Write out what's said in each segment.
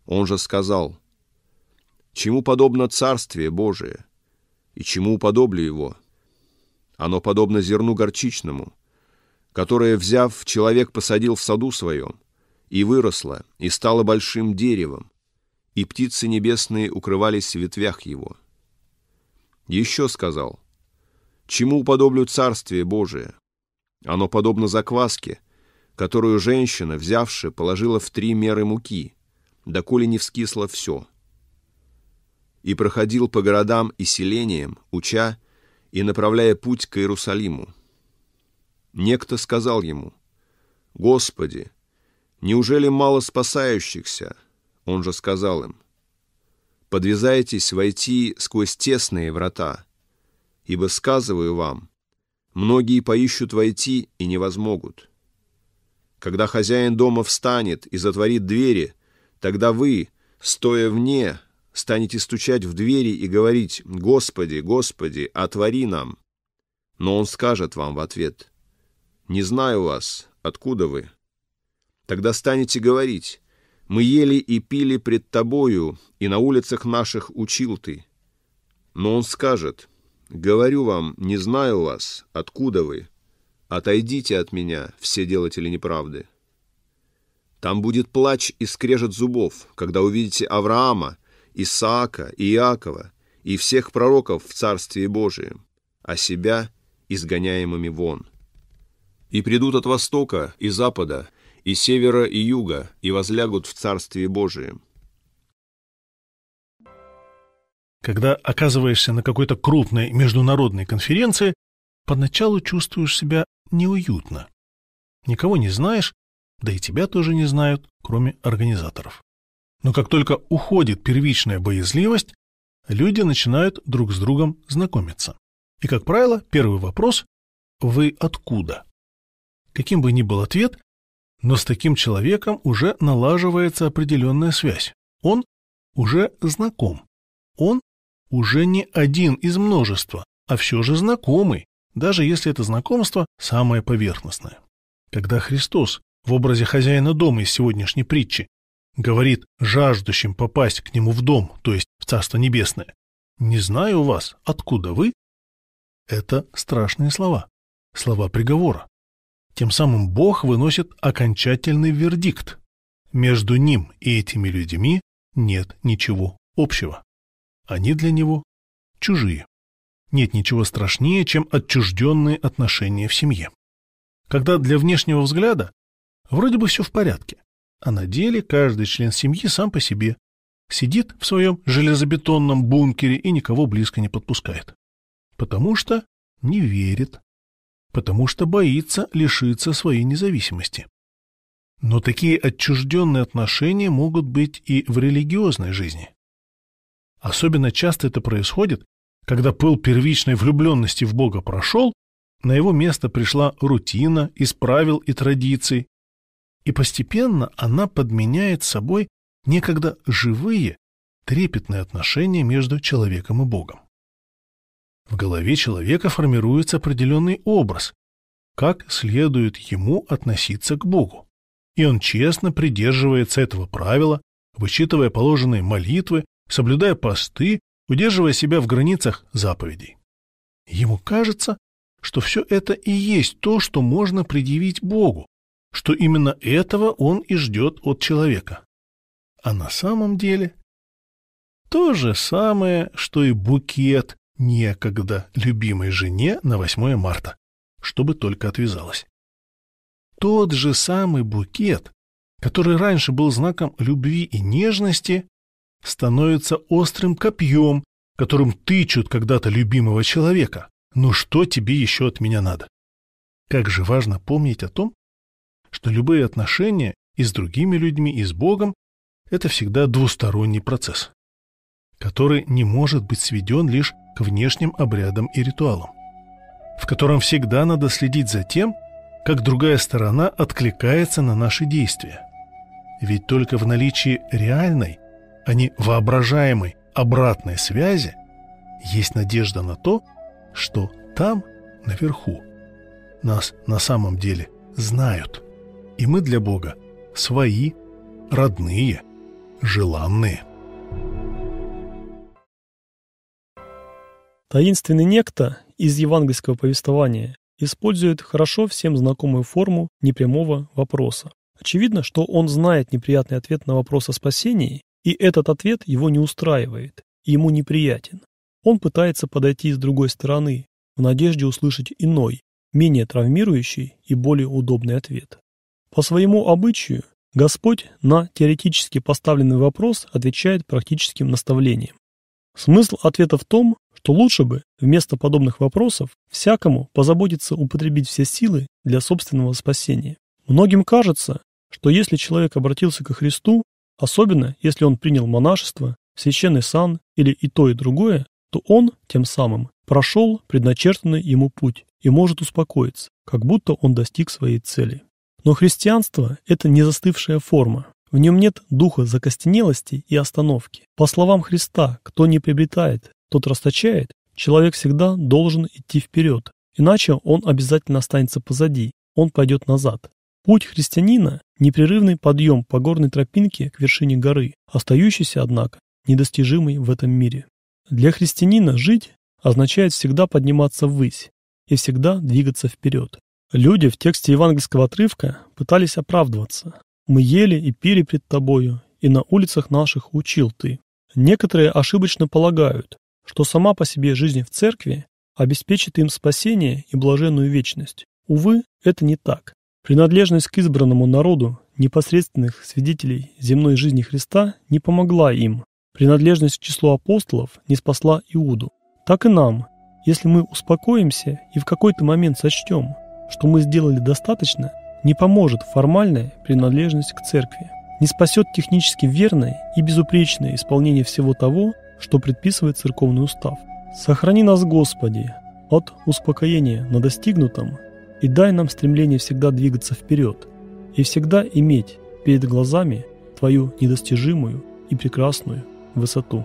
Он же сказал: «Чему подобно Царствие Божие, и чему уподоблю его? Оно подобно зерну горчичному, которое, взяв, человек посадил в саду своем, и выросло, и стало большим деревом, и птицы небесные укрывались в ветвях его». Еще сказал: «Чему уподоблю Царствие Божие? Оно подобно закваске, которую женщина, взявши, положила в 3 меры муки, доколе не вскисло все. И проходил по городам и селениям, уча и направляя путь к Иерусалиму. Некто сказал ему: «Господи, неужели мало спасающихся?» Он же сказал им: «Подвязайтесь войти сквозь тесные врата, ибо, сказываю вам, многие поищут войти и не возмогут. Когда хозяин дома встанет и затворит двери, тогда вы, стоя вне, станете стучать в двери и говорить: Господи, Господи, отвори нам. Но он скажет вам в ответ: не знаю вас, откуда вы. Тогда станете говорить: мы ели и пили пред тобою, и на улицах наших учил ты. Но он скажет: говорю вам, не знаю вас, откуда вы. Отойдите от меня, все делатели неправды. Там будет плач и скрежет зубов, когда увидите Авраама, Исаака и Иакова и всех пророков в Царстве Божием, а себя изгоняемыми вон. И придут от востока и запада, и севера и юга, и возлягут в Царстве Божием». Когда оказываешься на какой-то крупной международной конференции, поначалу чувствуешь себя неуютно. Никого не знаешь, да и тебя тоже не знают, кроме организаторов. Но как только уходит первичная боязливость, люди начинают друг с другом знакомиться. И, как правило, первый вопрос: «Вы откуда?». Каким бы ни был ответ, но с таким человеком уже налаживается определенная связь. Он уже знаком. Он уже не один из множества, а все же знакомый, даже если это знакомство самое поверхностное. Когда Христос в образе хозяина дома из сегодняшней притчи говорит жаждущим попасть к нему в дом, то есть в Царство Небесное: «Не знаю вас, откуда вы», это страшные слова, слова приговора. Тем самым Бог выносит окончательный вердикт. Между ним и этими людьми нет ничего общего. Они для него чужие. Нет ничего страшнее, чем отчужденные отношения в семье. Когда для внешнего взгляда вроде бы все в порядке, а на деле каждый член семьи сам по себе сидит в своем железобетонном бункере и никого близко не подпускает. Потому что не верит, потому что боится лишиться своей независимости. Но такие отчужденные отношения могут быть и в религиозной жизни. Особенно часто это происходит, когда пыл первичной влюбленности в Бога прошел, на его место пришла рутина из правил и традиций, и постепенно она подменяет собой некогда живые, трепетные отношения между человеком и Богом. В голове человека формируется определенный образ, как следует ему относиться к Богу, и он честно придерживается этого правила, вычитывая положенные молитвы, соблюдая посты, удерживая себя в границах заповедей. Ему кажется, что все это и есть то, что можно предъявить Богу, что именно этого он и ждет от человека. А на самом деле то же самое, что и букет некогда любимой жене на 8 марта, чтобы только отвязалась. Тот же самый букет, который раньше был знаком любви и нежности, становится острым копьем, которым тычут когда-то любимого человека. Ну что тебе еще от меня надо? Как же важно помнить о том, что любые отношения и с другими людьми, и с Богом – это всегда двусторонний процесс, который не может быть сведен лишь к внешним обрядам и ритуалам, в котором всегда надо следить за тем, как другая сторона откликается на наши действия. Ведь только в наличии реальной, а не воображаемой обратной связи есть надежда на то, что там, наверху, нас на самом деле знают, и мы для Бога свои, родные желанны. Таинственный некто из евангельского повествования использует хорошо всем знакомую форму непрямого вопроса. Очевидно, что он знает неприятный ответ на вопрос о спасении, и этот ответ его не устраивает, и ему неприятен. Он пытается подойти с другой стороны, в надежде услышать иной, менее травмирующий и более удобный ответ. По своему обычаю Господь на теоретически поставленный вопрос отвечает практическим наставлением. Смысл ответа в том, что лучше бы вместо подобных вопросов всякому позаботиться употребить все силы для собственного спасения. Многим кажется, что если человек обратился ко Христу, особенно если он принял монашество, священный сан или и то, и другое, то он, тем самым, прошел предначертанный ему путь и может успокоиться, как будто он достиг своей цели. Но христианство – это не застывшая форма. В нем нет духа закостенелости и остановки. По словам Христа, кто не приобретает, тот расточает, человек всегда должен идти вперед, иначе он обязательно останется позади, он пойдет назад. Путь христианина – непрерывный подъем по горной тропинке к вершине горы, остающийся, однако, недостижимый в этом мире. Для христианина жить означает всегда подниматься ввысь и всегда двигаться вперед. Люди в тексте евангельского отрывка пытались оправдываться. «Мы ели и пили пред тобою, и на улицах наших учил ты». Некоторые ошибочно полагают, что сама по себе жизнь в церкви обеспечит им спасение и блаженную вечность. Увы, это не так. Принадлежность к избранному народу непосредственных свидетелей земной жизни Христа не помогла им. Принадлежность к числу апостолов не спасла Иуду. Так и нам, если мы успокоимся и в какой-то момент сочтем, что мы сделали достаточно, не поможет формальная принадлежность к церкви. Не спасет технически верное и безупречное исполнение всего того, что предписывает церковный устав. Сохрани нас, Господи, от успокоения на достигнутом и дай нам стремление всегда двигаться вперед и всегда иметь перед глазами Твою недостижимую и прекрасную высоту.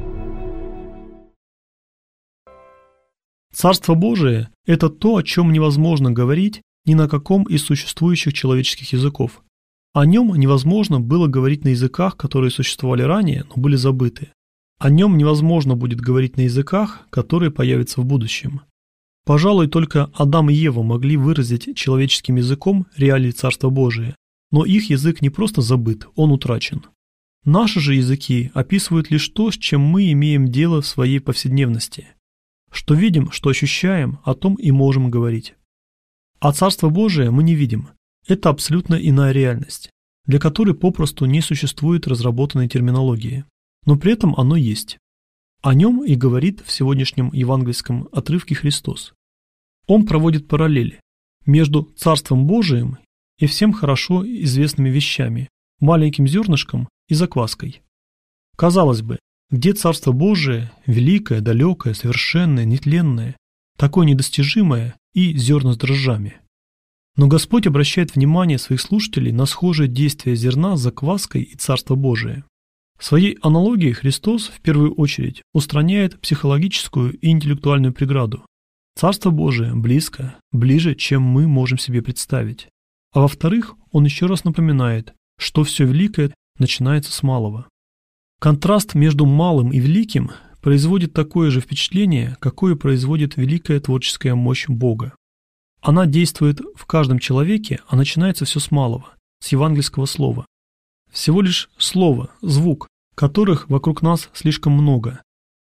Царство Божие – это то, о чем невозможно говорить ни на каком из существующих человеческих языков. О нем невозможно было говорить на языках, которые существовали ранее, но были забыты. О нем невозможно будет говорить на языках, которые появятся в будущем. Пожалуй, только Адам и Ева могли выразить человеческим языком реалии Царства Божия, но их язык не просто забыт, он утрачен. Наши же языки описывают лишь то, с чем мы имеем дело в своей повседневности. Что видим, что ощущаем, о том и можем говорить. А Царство Божие мы не видим. Это абсолютно иная реальность, для которой попросту не существует разработанной терминологии. Но при этом оно есть. О нем и говорит в сегодняшнем евангельском отрывке Христос. Он проводит параллели между Царством Божиим и всем хорошо известными вещами, маленьким зернышком и закваской. Казалось бы, где Царство Божие, великое, далекое, совершенное, нетленное, такое недостижимое и зерна с дрожжами? Но Господь обращает внимание своих слушателей на схожее действие зерна с закваской и Царство Божие. В своей аналогии Христос в первую очередь устраняет психологическую и интеллектуальную преграду. Царство Божие близко, ближе, чем мы можем себе представить. А во-вторых, Он еще раз напоминает, что все великое начинается с малого. Контраст между малым и великим производит такое же впечатление, какое производит великая творческая мощь Бога. Она действует в каждом человеке, а начинается все с малого, с евангельского слова. Всего лишь слово, звук, которых вокруг нас слишком много.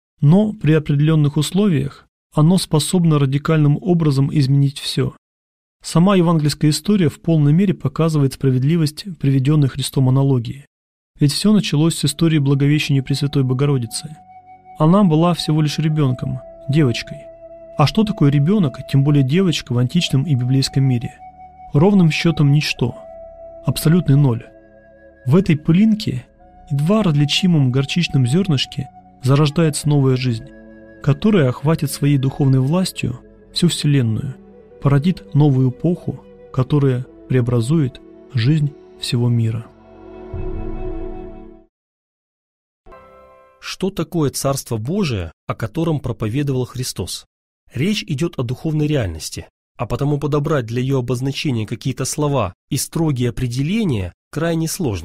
Но при определенных условиях оно способно радикальным образом изменить все. Сама евангельская история в полной мере показывает справедливость приведенной Христом аналогии. Ведь все началось с истории Благовещения Пресвятой Богородицы. Она была всего лишь ребенком, девочкой. А что такое ребенок, тем более девочка в античном и библейском мире? Ровным счетом ничто. Абсолютный ноль. В этой пылинке, едва различимом горчичном зернышке, зарождается новая жизнь, которая охватит своей духовной властью всю Вселенную, породит новую эпоху, которая преобразует жизнь всего мира. Что такое Царство Божие, о котором проповедовал Христос? Речь идет о духовной реальности, а потому подобрать для ее обозначения какие-то слова и строгие определения крайне сложно.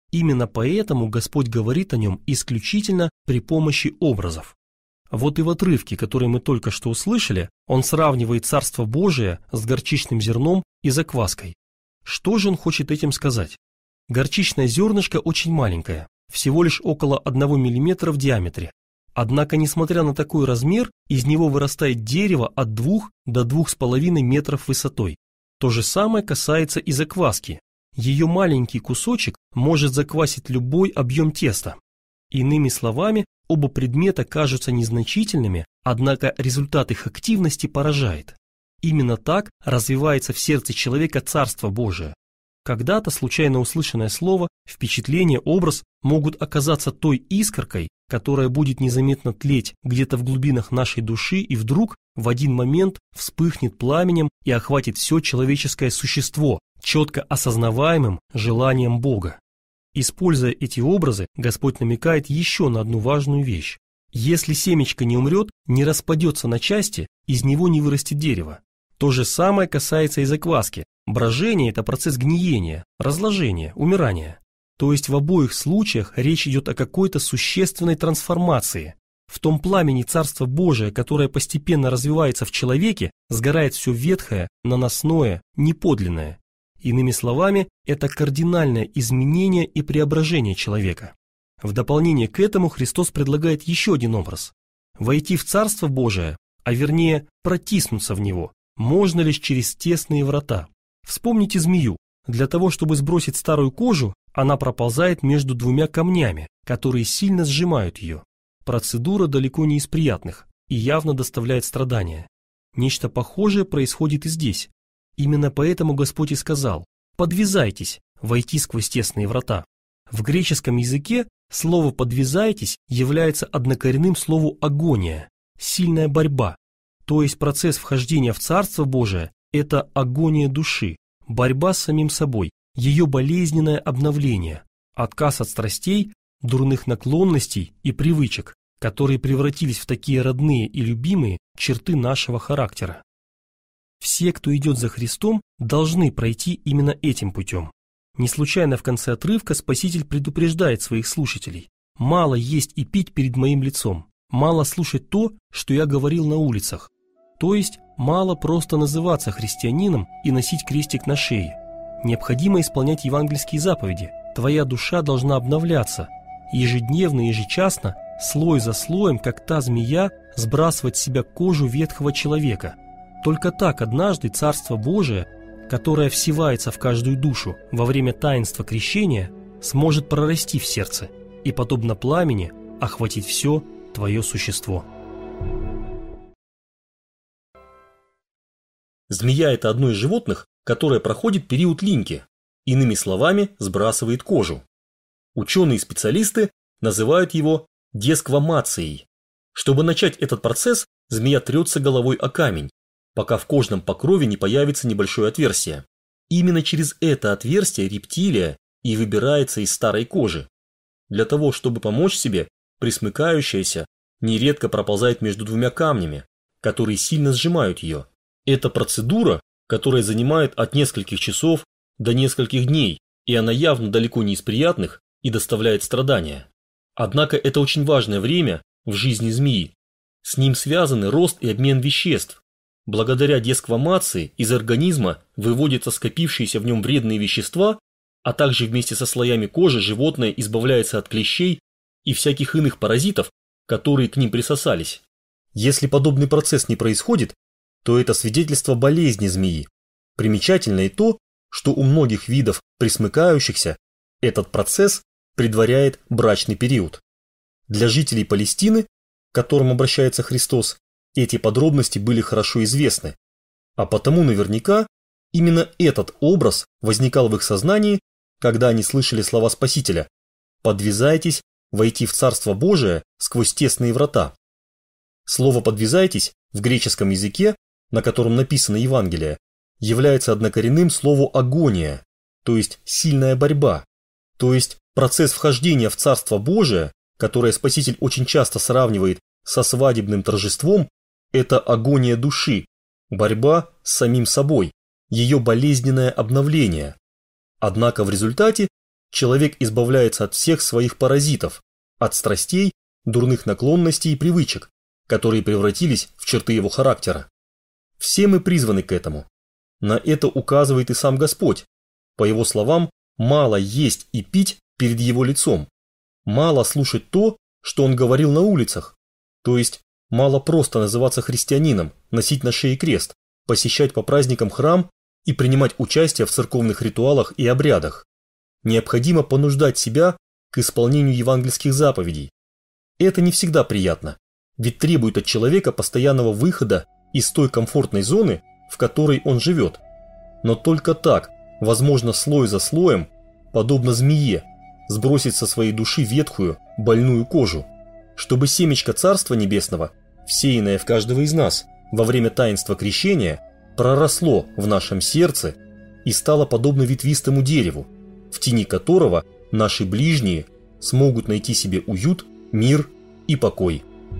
Именно поэтому Господь говорит о нем исключительно при помощи образов. Вот и в отрывке, который мы только что услышали, он сравнивает Царство Божие с горчичным зерном и закваской. Что же он хочет этим сказать? Горчичное зернышко очень маленькое, всего лишь около 1 мм в диаметре. Однако, несмотря на такой размер, из него вырастает дерево от 2 до 2,5 метров высотой. То же самое касается и закваски. Ее маленький кусочек может заквасить любой объем теста. Иными словами, оба предмета кажутся незначительными, однако результат их активности поражает. Именно так развивается в сердце человека Царство Божие. Когда-то случайно услышанное слово, впечатление, образ могут оказаться той искоркой, которая будет незаметно тлеть где-то в глубинах нашей души и вдруг в один момент вспыхнет пламенем и охватит все человеческое существо, четко осознаваемым желанием Бога. Используя эти образы, Господь намекает еще на одну важную вещь. Если семечко не умрет, не распадется на части, из него не вырастет дерево. То же самое касается и закваски. Брожение – это процесс гниения, разложения, умирания. То есть в обоих случаях речь идет о какой-то существенной трансформации. В том пламени Царства Божия, которое постепенно развивается в человеке, сгорает все ветхое, наносное, неподлинное. Иными словами, это кардинальное изменение и преображение человека. В дополнение к этому Христос предлагает еще один образ. Войти в Царство Божие, а вернее протиснуться в него, можно лишь через тесные врата. Вспомните змею. Для того, чтобы сбросить старую кожу, она проползает между 2 камнями, которые сильно сжимают ее. Процедура далеко не из приятных и явно доставляет страдания. Нечто похожее происходит и здесь. Именно поэтому Господь и сказал: «Подвязайтесь, войти сквозь тесные врата». В греческом языке слово «подвязайтесь» является однокоренным слову «агония», сильная борьба. То есть процесс вхождения в Царство Божие – это агония души, борьба с самим собой, ее болезненное обновление, отказ от страстей, дурных наклонностей и привычек, которые превратились в такие родные и любимые черты нашего характера. Все, кто идет за Христом, должны пройти именно этим путем. Не случайно в конце отрывка Спаситель предупреждает своих слушателей: «Мало есть и пить перед моим лицом, мало слушать то, что я говорил на улицах». То есть мало просто называться христианином и носить крестик на шее. Необходимо исполнять евангельские заповеди. Твоя душа должна обновляться. Ежедневно, ежечасно, слой за слоем, как та змея, сбрасывать с себя кожу ветхого человека. Только так однажды Царство Божие, которое всевается в каждую душу во время таинства крещения, сможет прорасти в сердце и, подобно пламени, охватить все твое существо. Змея – это одно из животных, которое проходит период линьки, иными словами, сбрасывает кожу. Ученые и специалисты называют его десквамацией. Чтобы начать этот процесс, змея трется головой о камень, пока в кожном покрове не появится небольшое отверстие. Именно через это отверстие рептилия и выбирается из старой кожи. Для того, чтобы помочь себе, пресмыкающаяся нередко проползает между 2 камнями, которые сильно сжимают ее. Это процедура, которая занимает от нескольких часов до нескольких дней, и она явно далеко не из приятных и доставляет страдания. Однако это очень важное время в жизни змеи. С ним связаны рост и обмен веществ. Благодаря десквамации из организма выводятся скопившиеся в нем вредные вещества, а также вместе со слоями кожи животное избавляется от клещей и всяких иных паразитов, которые к ним присосались. Если подобный процесс не происходит, то это свидетельство болезни змеи. Примечательно и то, что у многих видов пресмыкающихся этот процесс предваряет брачный период. Для жителей Палестины, к которым обращается Христос, эти подробности были хорошо известны, а потому наверняка именно этот образ возникал в их сознании, когда они слышали слова Спасителя: «Подвязайтесь войти в Царство Божие сквозь тесные врата». Слово «подвязайтесь» в греческом языке, на котором написано Евангелие, является однокоренным слову «агония», то есть сильная борьба, то есть процесс вхождения в Царство Божие, которое Спаситель очень часто сравнивает со свадебным торжеством, это агония души, борьба с самим собой, ее болезненное обновление. Однако в результате человек избавляется от всех своих паразитов, от страстей, дурных наклонностей и привычек, которые превратились в черты его характера. Все мы призваны к этому. На это указывает и сам Господь. По его словам, мало есть и пить перед его лицом. Мало слушать то, что он говорил на улицах. То есть, мало просто называться христианином, носить на шее крест, посещать по праздникам храм и принимать участие в церковных ритуалах и обрядах. Необходимо понуждать себя к исполнению евангельских заповедей. Это не всегда приятно, ведь требует от человека постоянного выхода из той комфортной зоны, в которой он живет. Но только так возможно слой за слоем, подобно змее, сбросить со своей души ветхую, больную кожу, чтобы семечко Царства Небесного, всеянное в каждого из нас во время таинства крещения, проросло в нашем сердце и стало подобно ветвистому дереву, в тени которого наши ближние смогут найти себе уют, мир и покой.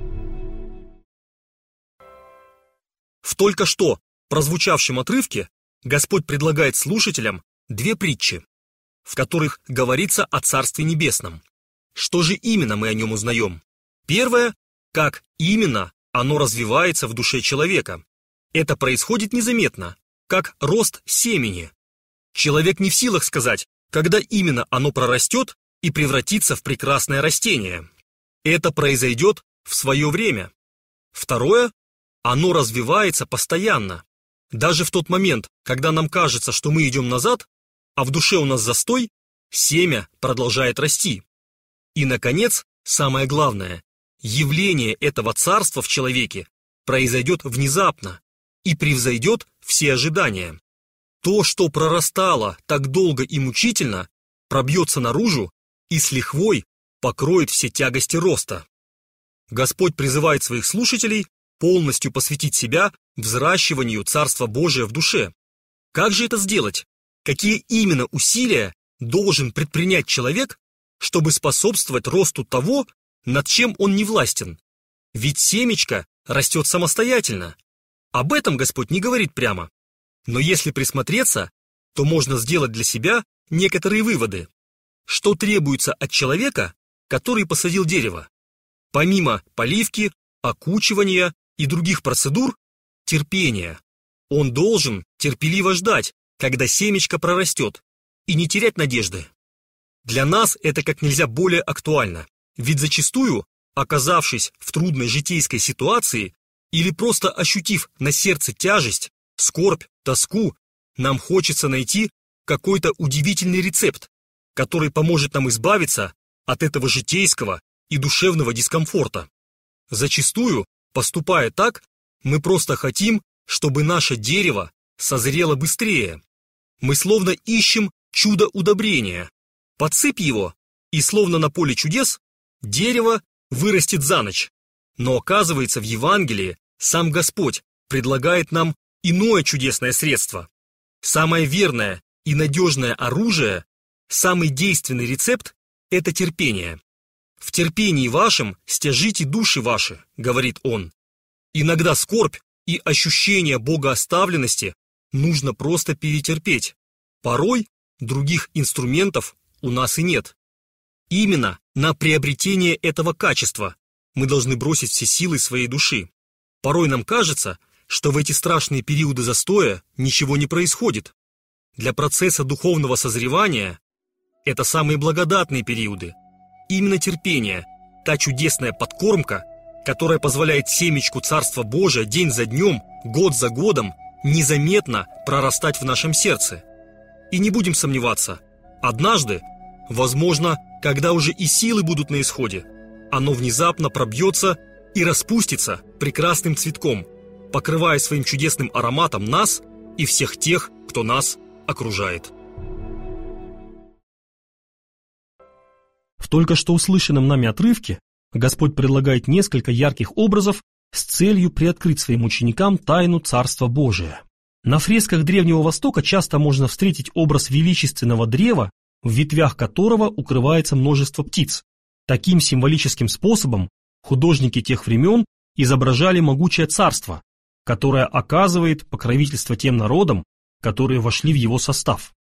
В только что прозвучавшем отрывке Господь предлагает слушателям две притчи, в которых говорится о Царстве Небесном. Что же именно мы о нем узнаем? Первое, как именно оно развивается в душе человека. Это происходит незаметно, как рост семени. Человек не в силах сказать, когда именно оно прорастет и превратится в прекрасное растение. Это произойдет в свое время. Второе, оно развивается постоянно. Даже в тот момент, когда нам кажется, что мы идем назад, а в душе у нас застой, семя продолжает расти. И, наконец, самое главное, явление этого царства в человеке произойдет внезапно и превзойдет все ожидания. То, что прорастало так долго и мучительно, пробьется наружу и с лихвой покроет все тягости роста. Господь призывает своих слушателей полностью посвятить себя взращиванию Царства Божия в душе. Как же это сделать? Какие именно усилия должен предпринять человек, чтобы способствовать росту того, над чем он не властен? Ведь семечко растет самостоятельно. Об этом Господь не говорит прямо. Но если присмотреться, то можно сделать для себя некоторые выводы. Что требуется от человека, который посадил дерево? Помимо поливки, окучивания и других процедур, терпение. Он должен терпеливо ждать, когда семечко прорастет, и не терять надежды. Для нас это как нельзя более актуально, ведь зачастую, оказавшись в трудной житейской ситуации или просто ощутив на сердце тяжесть, скорбь, тоску, нам хочется найти какой-то удивительный рецепт, который поможет нам избавиться от этого житейского и душевного дискомфорта. Зачастую, поступая так, мы просто хотим, чтобы наше дерево созрело быстрее. Мы словно ищем чудо удобрения. Подсыпь его, и словно на поле чудес, дерево вырастет за ночь. Но оказывается, в Евангелии сам Господь предлагает нам иное чудесное средство. Самое верное и надежное оружие, самый действенный рецепт – это терпение. «В терпении вашем стяжите души ваши», – говорит он. Иногда скорбь и ощущение богооставленности нужно просто перетерпеть. Порой других инструментов у нас и нет. Именно на приобретение этого качества мы должны бросить все силы своей души. Порой нам кажется, что в эти страшные периоды застоя ничего не происходит. Для процесса духовного созревания это самые благодатные периоды. Именно терпение, та чудесная подкормка, которая позволяет семечку Царства Божия день за днем, год за годом незаметно прорастать в нашем сердце. И не будем сомневаться, однажды, возможно, когда уже и силы будут на исходе, оно внезапно пробьется и распустится прекрасным цветком, покрывая своим чудесным ароматом нас и всех тех, кто нас окружает. В только что услышанном нами отрывке Господь предлагает несколько ярких образов с целью приоткрыть своим ученикам тайну Царства Божия. На фресках Древнего Востока часто можно встретить образ величественного древа, в ветвях которого укрывается множество птиц. Таким символическим способом художники тех времен изображали могучее царство, которое оказывает покровительство тем народам, которые вошли в его состав.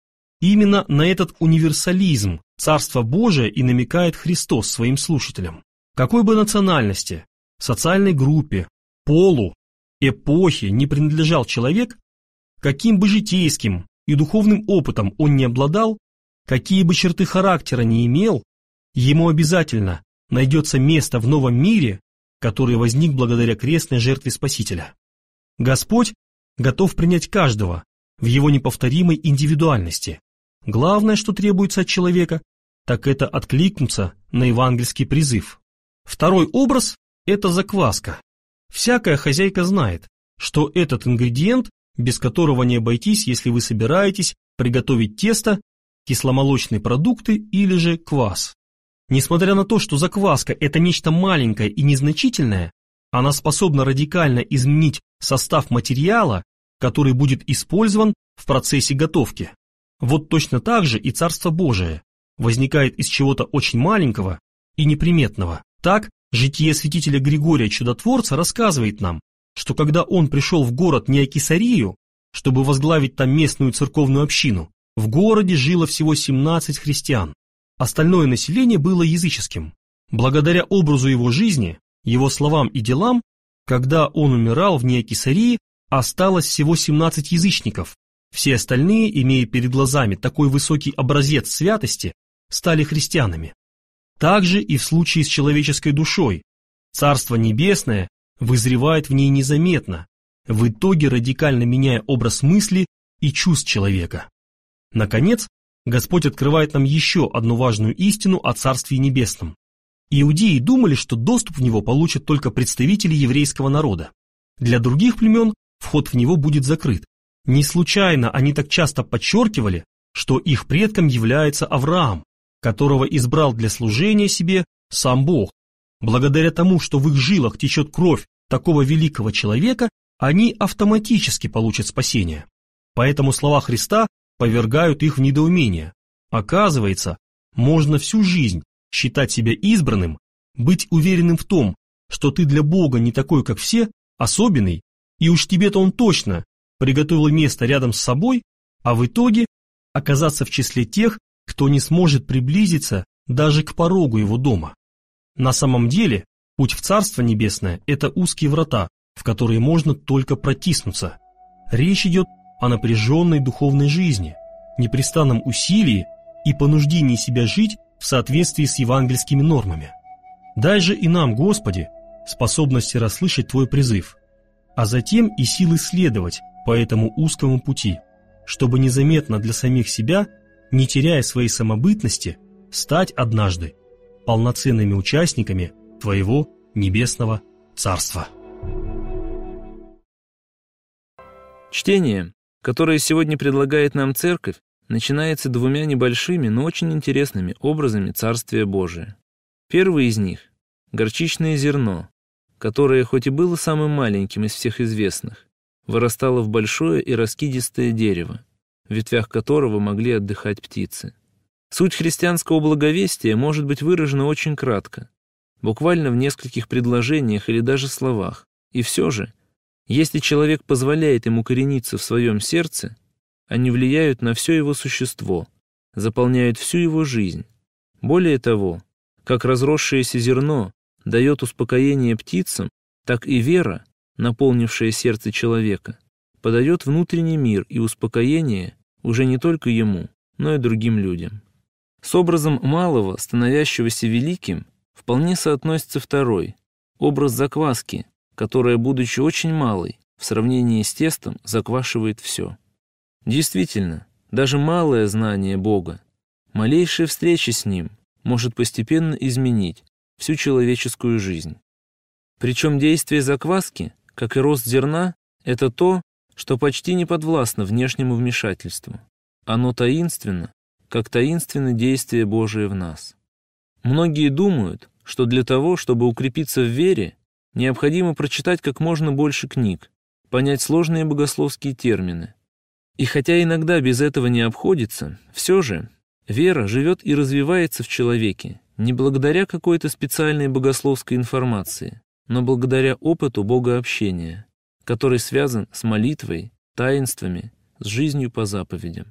Именно на этот универсализм Царства Божия и намекает Христос своим слушателям. Какой бы национальности, социальной группе, полу, эпохе не принадлежал человек, каким бы житейским и духовным опытом он не обладал, какие бы черты характера не имел, ему обязательно найдется место в новом мире, который возник благодаря крестной жертве Спасителя. Господь готов принять каждого в его неповторимой индивидуальности. Главное, что требуется от человека, так это откликнуться на евангельский призыв. Второй образ – это закваска. Всякая хозяйка знает, что этот ингредиент, без которого не обойтись, если вы собираетесь приготовить тесто, кисломолочные продукты или же квас. Несмотря на то, что закваска – это нечто маленькое и незначительное, она способна радикально изменить состав материала, который будет использован в процессе готовки. Вот точно так же и Царство Божие возникает из чего-то очень маленького и неприметного. Так, житие святителя Григория Чудотворца рассказывает нам, что когда он пришел в город Неокесарию, чтобы возглавить там местную церковную общину, в городе жило всего 17 христиан. Остальное население было языческим. Благодаря образу его жизни, его словам и делам, когда он умирал в Неокесарии, осталось всего 17 язычников. Все остальные, имея перед глазами такой высокий образец святости, стали христианами. Так же и в случае с человеческой душой. Царство Небесное вызревает в ней незаметно, в итоге радикально меняя образ мысли и чувств человека. Наконец, Господь открывает нам еще одну важную истину о Царстве Небесном. Иудеи думали, что доступ в него получат только представители еврейского народа. Для других племен вход в него будет закрыт. Не случайно они так часто подчеркивали, что их предком является Авраам, которого избрал для служения себе сам Бог. Благодаря тому, что в их жилах течет кровь такого великого человека, они автоматически получат спасение. Поэтому слова Христа повергают их в недоумение. Оказывается, можно всю жизнь считать себя избранным, быть уверенным в том, что ты для Бога не такой, как все, особенный, и уж тебе-то Он точно приготовил место рядом с собой, а в итоге оказаться в числе тех, кто не сможет приблизиться даже к порогу его дома. На самом деле, путь в Царство Небесное – это узкие врата, в которые можно только протиснуться. Речь идет о напряженной духовной жизни, непрестанном усилии и понуждении себя жить в соответствии с евангельскими нормами. Дай же и нам, Господи, способности расслышать Твой призыв, а затем и силы следовать по этому узкому пути, чтобы незаметно для самих себя, не теряя своей самобытности, стать однажды полноценными участниками Твоего Небесного Царства. Чтение, которое сегодня предлагает нам Церковь, начинается двумя небольшими, но очень интересными образами Царствия Божия. Первый из них – горчичное зерно, которое, хоть и было самым маленьким из всех известных, вырастало в большое и раскидистое дерево, в ветвях которого могли отдыхать птицы. Суть христианского благовестия может быть выражена очень кратко, буквально в нескольких предложениях или даже словах, и все же, если человек позволяет ему корениться в своем сердце, они влияют на все его существо, заполняют всю его жизнь. Более того, как разросшееся зерно дает успокоение птицам, так и вера, наполнившая сердце человека, подает внутренний мир и успокоение уже не только ему, но и другим людям. С образом малого, становящегося великим, вполне соотносится второй, образ закваски, которая, будучи очень малой, в сравнении с тестом заквашивает все. Действительно, даже малое знание Бога, малейшая встреча с Ним может постепенно изменить всю человеческую жизнь. Причем действие закваски, как и рост зерна, это то, что почти не подвластно внешнему вмешательству. Оно таинственно, как таинственно действие Божие в нас. Многие думают, что для того, чтобы укрепиться в вере, необходимо прочитать как можно больше книг, понять сложные богословские термины. И хотя иногда без этого не обходится, все же вера живет и развивается в человеке не благодаря какой-то специальной богословской информации, но благодаря опыту богообщения, который связан с молитвой, таинствами, с жизнью по заповедям.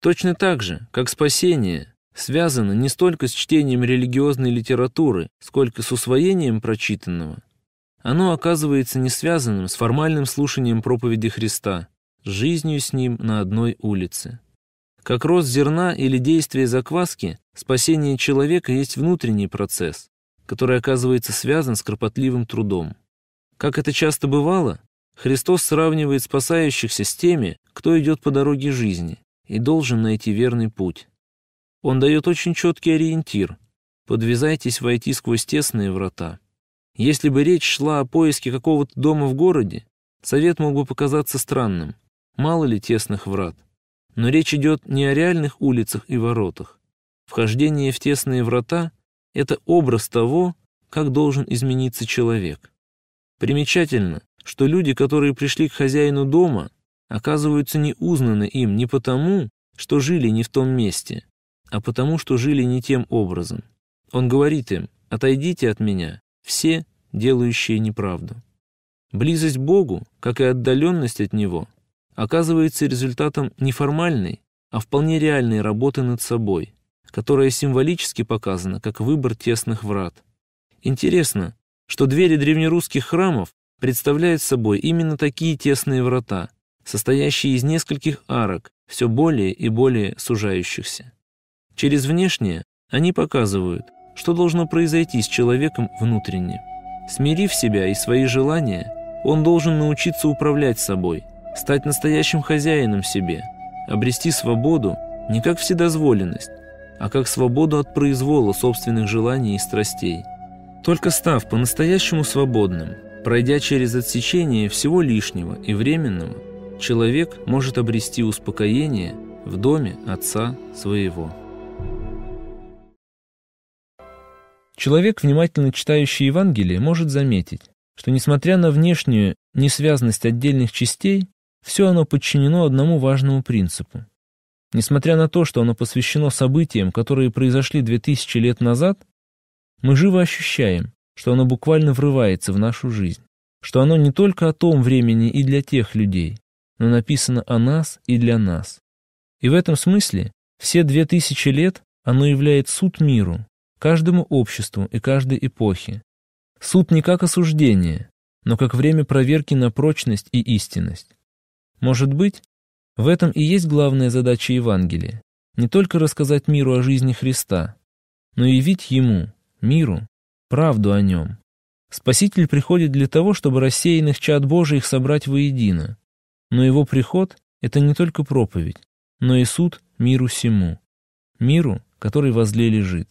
Точно так же, как спасение связано не столько с чтением религиозной литературы, сколько с усвоением прочитанного, оно оказывается не связанным с формальным слушанием проповеди Христа, с жизнью с Ним на одной улице. Как рост зерна или действие закваски, спасение человека есть внутренний процесс, который оказывается связан с кропотливым трудом. Как это часто бывало, Христос сравнивает спасающихся с теми, кто идет по дороге жизни и должен найти верный путь. Он дает очень четкий ориентир: подвязайтесь войти сквозь тесные врата. Если бы речь шла о поиске какого-то дома в городе, совет мог бы показаться странным. Мало ли тесных врат. Но речь идет не о реальных улицах и воротах. Вхождение в тесные врата — это образ того, как должен измениться человек. Примечательно, что люди, которые пришли к хозяину дома, оказываются не узнаны им не потому, что жили не в том месте, а потому, что жили не тем образом. Он говорит им: «Отойдите от меня, все, делающие неправду». Близость к Богу, как и отдаленность от Него, оказывается результатом не формальной, а вполне реальной работы над собой, которая символически показана как выбор тесных врат. Интересно, что двери древнерусских храмов представляют собой именно такие тесные врата, состоящие из нескольких арок, все более и более сужающихся. Через внешнее они показывают, что должно произойти с человеком внутренне. Смирив себя и свои желания, он должен научиться управлять собой, стать настоящим хозяином в себе, обрести свободу не как вседозволенность, а как свободу от произвола собственных желаний и страстей. Только став по-настоящему свободным, пройдя через отсечение всего лишнего и временного, человек может обрести успокоение в доме Отца своего. Человек, внимательно читающий Евангелие, может заметить, что, несмотря на внешнюю несвязность отдельных частей, все оно подчинено одному важному принципу. Несмотря на то, что оно посвящено событиям, которые произошли 2000 лет назад, мы живо ощущаем, что оно буквально врывается в нашу жизнь, что оно не только о том времени и для тех людей, но написано о нас и для нас. И в этом смысле все 2000 лет оно является суд миру, каждому обществу и каждой эпохе. Суд не как осуждение, но как время проверки на прочность и истинность. Может быть, в этом и есть главная задача Евангелия — не только рассказать миру о жизни Христа, но и явить Ему, миру, правду о Нем. Спаситель приходит для того, чтобы рассеянных чад Божиих собрать воедино, но Его приход — это не только проповедь, но и суд миру сему, миру, который возле лежит.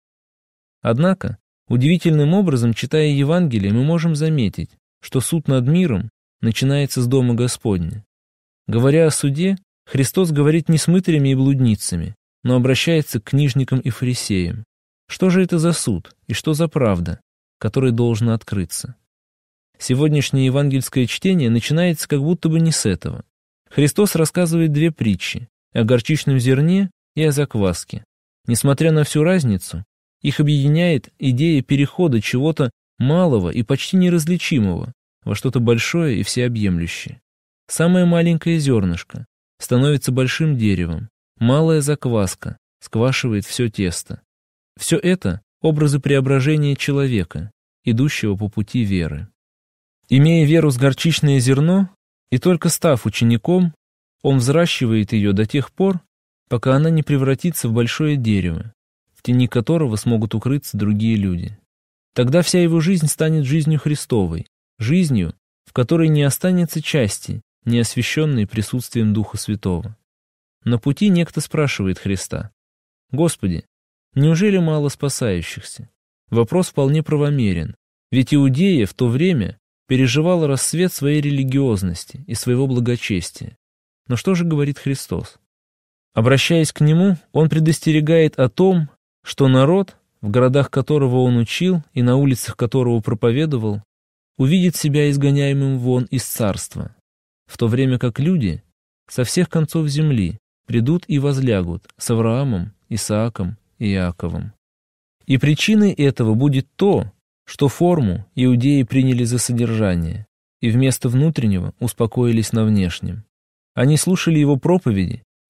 Однако, удивительным образом, читая Евангелие, мы можем заметить, что суд над миром начинается с дома Господня. Говоря о суде, Христос говорит не с мытарями и блудницами, но обращается к книжникам и фарисеям. Что же это за суд и что за правда, которой должна открыться? Сегодняшнее евангельское чтение начинается как будто бы не с этого. Христос рассказывает две притчи — о горчичном зерне и о закваске. Несмотря на всю разницу, их объединяет идея перехода чего-то малого и почти неразличимого во что-то большое и всеобъемлющее. Самое маленькое зернышко становится большим деревом, малая закваска сквашивает все тесто. Все это — образы преображения человека, идущего по пути веры. Имея веру с горчичное зерно, и только став учеником, он взращивает ее до тех пор, пока она не превратится в большое дерево, в тени которого смогут укрыться другие люди. Тогда вся его жизнь станет жизнью Христовой, жизнью, в которой не останется части, не освященной присутствием Духа Святого. На пути некто спрашивает Христа: «Господи, неужели мало спасающихся?» Вопрос вполне правомерен, ведь Иудея в то время переживала расцвет своей религиозности и своего благочестия. Но что же говорит Христос? Обращаясь к Нему, Он предостерегает о том, что народ, в городах которого Он учил и на улицах которого проповедовал, увидит себя изгоняемым вон из царства, в то время как люди со всех концов земли придут и возлягут с Авраамом, Исааком и Иаковом. И причиной этого будет то, что форму иудеи приняли за содержание и вместо внутреннего успокоились на внешнем. Они слушали его проповеди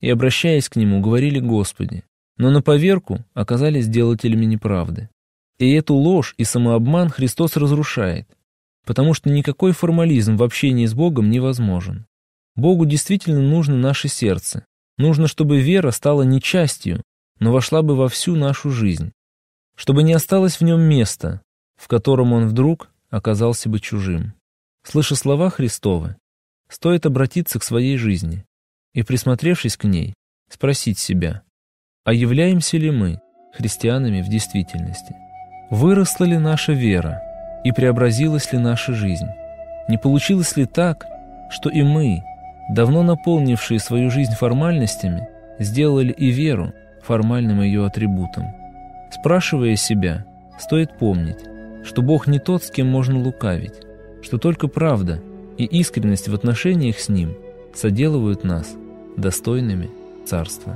и, обращаясь к Нему, говорили «Господи», но на поверку оказались делателями неправды. И эту ложь и самообман Христос разрушает, потому что никакой формализм в общении с Богом невозможен. Богу действительно нужно наше сердце. Нужно, чтобы вера стала не частью, но вошла бы во всю нашу жизнь, чтобы не осталось в нем места, в котором он вдруг оказался бы чужим. Слыша слова Христовы, стоит обратиться к своей жизни и, присмотревшись к ней, спросить себя, а являемся ли мы христианами в действительности? Выросла ли наша вера и преобразилась ли наша жизнь? Не получилось ли так, что и мы, давно наполнившие свою жизнь формальностями, сделали и веру формальным ее атрибутом? Спрашивая себя, стоит помнить, что Бог не тот, с кем можно лукавить, что только правда и искренность в отношениях с Ним соделывают нас достойными Царства.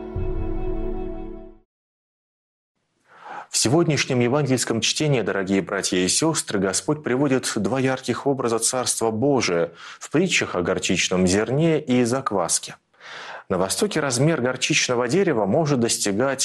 В сегодняшнем евангельском чтении, дорогие братья и сестры, Господь приводит два ярких образа Царства Божия в притчах о горчичном зерне и закваске. На Востоке размер горчичного дерева может достигать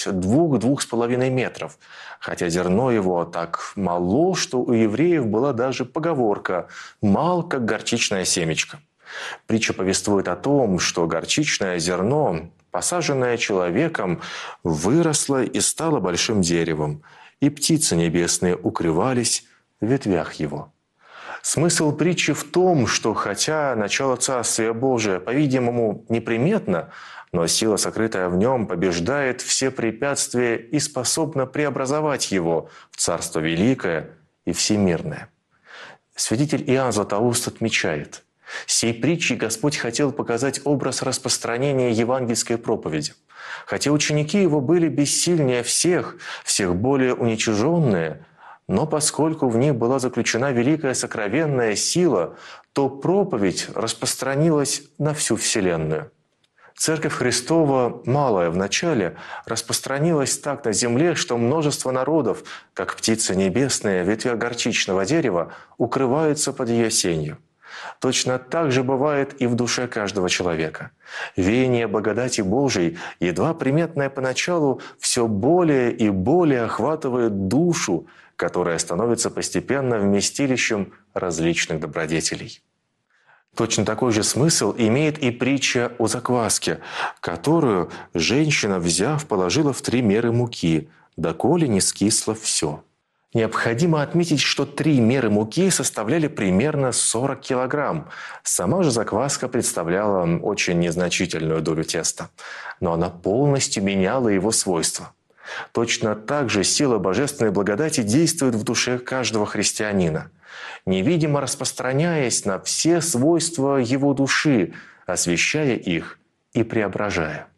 2–2,5 метров, хотя зерно его так мало, что у евреев была даже поговорка «мал, как горчичное семечко». Притча повествует о том, что горчичное зерно, посаженное человеком, выросло и стало большим деревом, и птицы небесные укрывались в ветвях его. Смысл притчи в том, что хотя начало Царствия Божия, по-видимому, неприметно, но сила, сокрытая в нем, побеждает все препятствия и способна преобразовать его в Царство Великое и Всемирное. Святитель Иоанн Златоуст отмечает: «Сей притчей Господь хотел показать образ распространения евангельской проповеди. Хотя ученики его были бессильнее всех более уничиженные, но поскольку в них была заключена великая сокровенная сила, то проповедь распространилась на всю вселенную. Церковь Христова, малая вначале, распространилась так на земле, что множество народов, как птицы небесные, в ветвях горчичного дерева, укрываются под ее сенью. Точно так же бывает и в душе каждого человека. Веяние благодати Божией, едва приметное поначалу, все более и более охватывает душу, которая становится постепенно вместилищем различных добродетелей. Точно такой же смысл имеет и притча о закваске, которую женщина, взяв, положила в 3 меры муки, доколе не скисло все. Необходимо отметить, что 3 меры муки составляли примерно 40 килограмм. Сама же закваска представляла очень незначительную долю теста, но она полностью меняла его свойства. Точно так же сила божественной благодати действует в душе каждого христианина, невидимо распространяясь на все свойства его души, освещая их и преображая.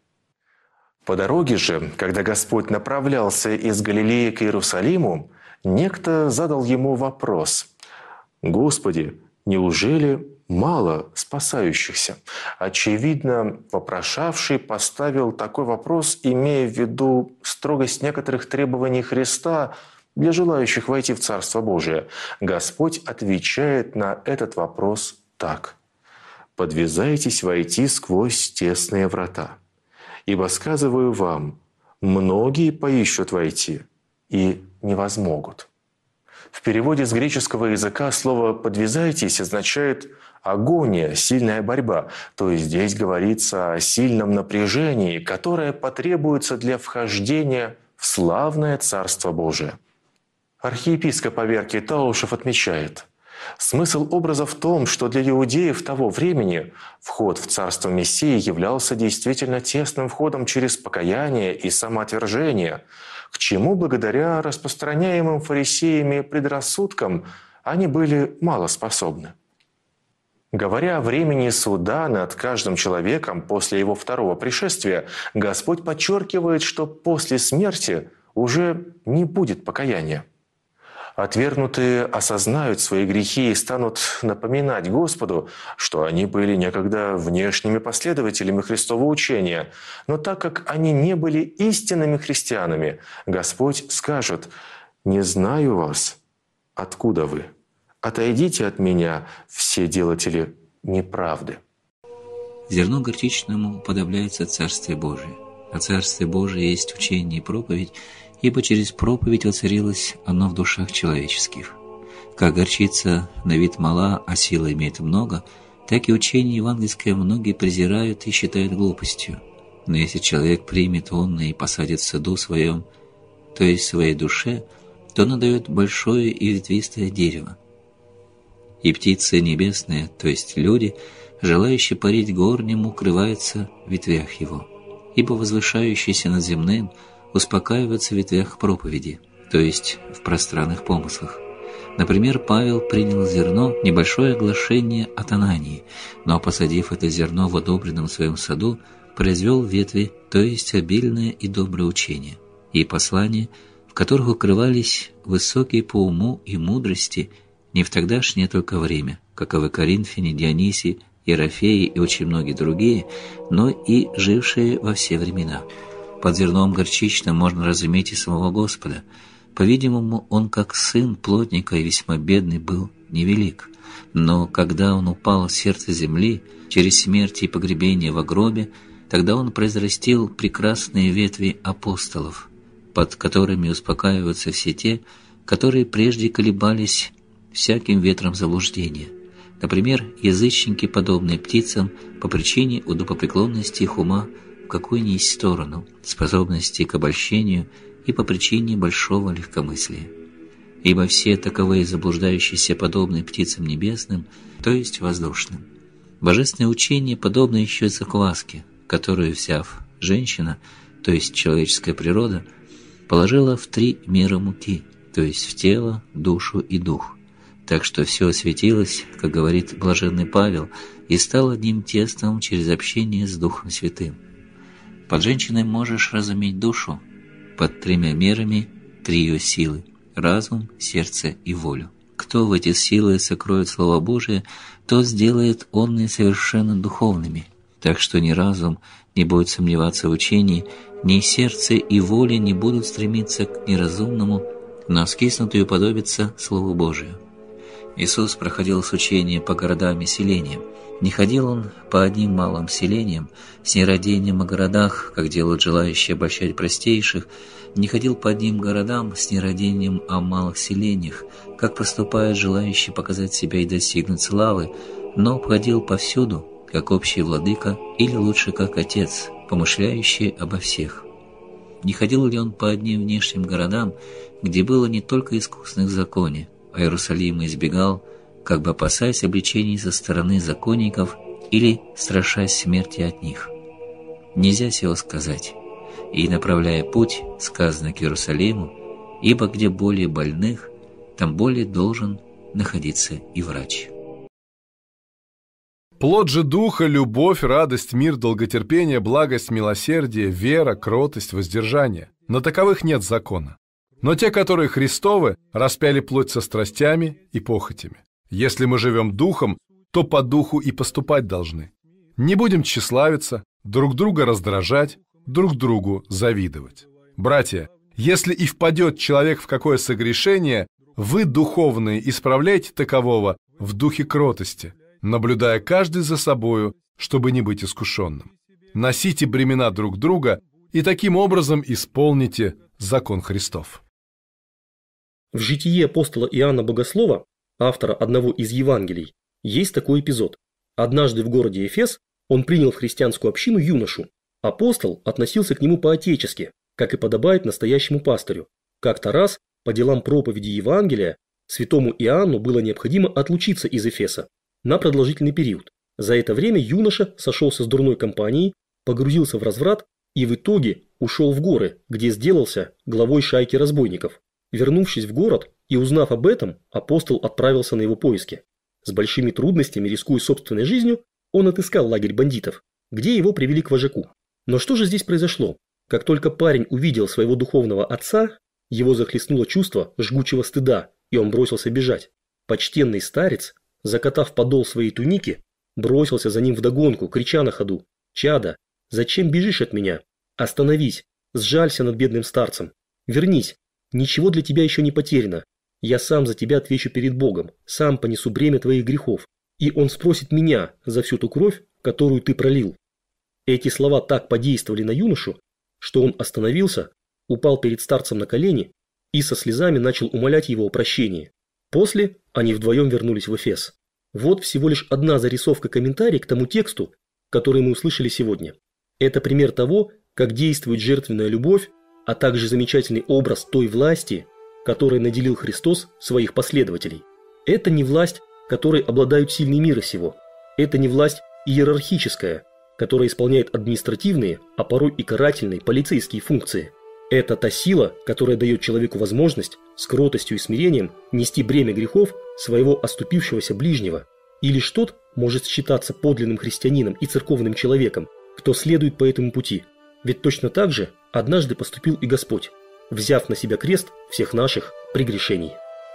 По дороге же, когда Господь направлялся из Галилеи к Иерусалиму, некто задал ему вопрос: «Господи, неужели мало спасающихся?» Очевидно, вопрошавший поставил такой вопрос, имея в виду строгость некоторых требований Христа для желающих войти в Царство Божие. Господь отвечает на этот вопрос так: «Подвязайтесь войти сквозь тесные врата. Ибо, сказываю вам, многие поищут войти и не возмогут». В переводе с греческого языка слово «подвязайтесь» означает агония, сильная борьба. То есть здесь говорится о сильном напряжении, которое потребуется для вхождения в славное Царство Божие. Архиепископ Аверкий Таушев отмечает: смысл образа в том, что для иудеев того времени вход в Царство Мессии являлся действительно тесным входом через покаяние и самоотвержение, к чему, благодаря распространяемым фарисеями предрассудкам, они были мало способны. Говоря о времени суда над каждым человеком после его второго пришествия, Господь подчеркивает, что после смерти уже не будет покаяния. Отвергнутые осознают свои грехи и станут напоминать Господу, что они были некогда внешними последователями Христового учения. Но так как они не были истинными христианами, Господь скажет: «Не знаю вас, откуда вы? Отойдите от меня, все делатели неправды». Зерну горчичному уподобляется Царствие Божие, а Царствие Божие есть учение и проповедь, ибо через проповедь воцарилось оно в душах человеческих. Как горчица на вид мала, а сила имеет много, так и учение евангельское многие презирают и считают глупостью. Но если человек примет онное и посадит в саду своем, то есть в своей душе, то оно дает большое и ветвистое дерево. И птицы небесные, то есть люди, желающие парить горнем, укрываются в ветвях его, ибо возвышающиеся над земным успокаиваются в ветвях проповеди, то есть в пространных помыслах. Например, Павел принял зерно, небольшое оглашение от Анании, но, посадив это зерно в одобренном своем саду, произвел ветви, то есть обильное и доброе учение, и послания, в которых укрывались высокие по уму и мудрости не в тогдашнее только время, каковы Коринфяне, Дионисий, Ерофеи и очень многие другие, но и жившие во все времена. Под зерном горчичным можно разуметь и самого Господа. По-видимому, он, как сын плотника и весьма бедный, был невелик. Но когда он упал в сердце земли, через смерть и погребение во гробе, тогда он произрастил прекрасные ветви апостолов, под которыми успокаиваются все те, которые прежде колебались всяким ветром заблуждения. Например, язычники, подобные птицам, по причине удобопреклонности их ума в какую ни есть сторону, способности к обольщению и по причине большого легкомыслия. Ибо все таковые заблуждающиеся подобны птицам небесным, то есть воздушным. Божественное учение подобно еще и закваске, которую, взяв женщина, то есть человеческая природа, положила в 3 меры муки, то есть в тело, душу и дух. Так что все осветилось, как говорит блаженный Павел, и стало одним тестом через общение с Духом Святым. Под женщиной можешь разуметь душу, под 3 мерами 3 ее силы – разум, сердце и волю. Кто в эти силы сокроет Слово Божие, тот сделает онные совершенно духовными. Так что ни разум не будет сомневаться в учении, ни сердце и воля не будут стремиться к неразумному, но скиснут и уподобиться Слову Божию. Иисус проходил с учением по городам и селениям. Не ходил он по одним малым селениям, с нерадением о городах, как делают желающие обольщать простейших, не ходил по одним городам с нерадением о малых селениях, как поступают желающие показать себя и достигнуть славы, но обходил повсюду, как общий владыка, или лучше, как отец, помышляющий обо всех. Не ходил ли он по одним внешним городам, где было не только искусных в законе, а Иерусалима избегал, как бы опасаясь обличений со стороны законников или страшась смерти от них? Нельзя сего сказать. И, направляя путь, сказано к Иерусалиму, ибо где более больных, там более должен находиться и врач. Плод же Духа – любовь, радость, мир, долготерпение, благость, милосердие, вера, кротость, воздержание. На таковых нет закона. Но те, которые Христовы, распяли плоть со страстями и похотями. Если мы живем Духом, то по Духу и поступать должны. Не будем тщеславиться, друг друга раздражать, друг другу завидовать. Братья, если и впадет человек в какое согрешение, вы, духовные, исправляйте такового в духе кротости, наблюдая каждый за собою, чтобы не быть искушенным. Носите бремена друг друга и таким образом исполните закон Христов. В житии апостола Иоанна Богослова, автора одного из Евангелий, есть такой эпизод. Однажды в городе Эфес он принял в христианскую общину юношу. Апостол относился к нему по-отечески, как и подобает настоящему пастырю. Как-то раз, по делам проповеди Евангелия, святому Иоанну было необходимо отлучиться из Эфеса на продолжительный период. За это время юноша сошелся с дурной компанией, погрузился в разврат и в итоге ушел в горы, где сделался главой шайки разбойников. Вернувшись в город и узнав об этом, апостол отправился на его поиски. С большими трудностями, рискуя собственной жизнью, он отыскал лагерь бандитов, где его привели к вожаку. Но что же здесь произошло? Как только парень увидел своего духовного отца, его захлестнуло чувство жгучего стыда, и он бросился бежать. Почтенный старец, закатав подол своей туники, бросился за ним вдогонку, крича на ходу: «Чадо, зачем бежишь от меня? Остановись, сжалься над бедным старцем, вернись, ничего для тебя еще не потеряно. Я сам за тебя отвечу перед Богом, сам понесу бремя твоих грехов, и он спросит меня за всю ту кровь, которую ты пролил». Эти слова так подействовали на юношу, что он остановился, упал перед старцем на колени и со слезами начал умолять его о прощении. После они вдвоем вернулись в Эфес. Вот всего лишь одна зарисовка комментарий к тому тексту, который мы услышали сегодня. Это пример того, как действует жертвенная любовь, а также замечательный образ той власти, которой наделил Христос своих последователей. Это не власть, которой обладают сильные мира сего. Это не власть иерархическая, которая исполняет административные, а порой и карательные полицейские функции. Это та сила, которая дает человеку возможность с кротостью и смирением нести бремя грехов своего оступившегося ближнего. И лишь тот может считаться подлинным христианином и церковным человеком, кто следует по этому пути. Ведь точно так же однажды поступил и Господь, взяв на себя крест всех наших прегрешений.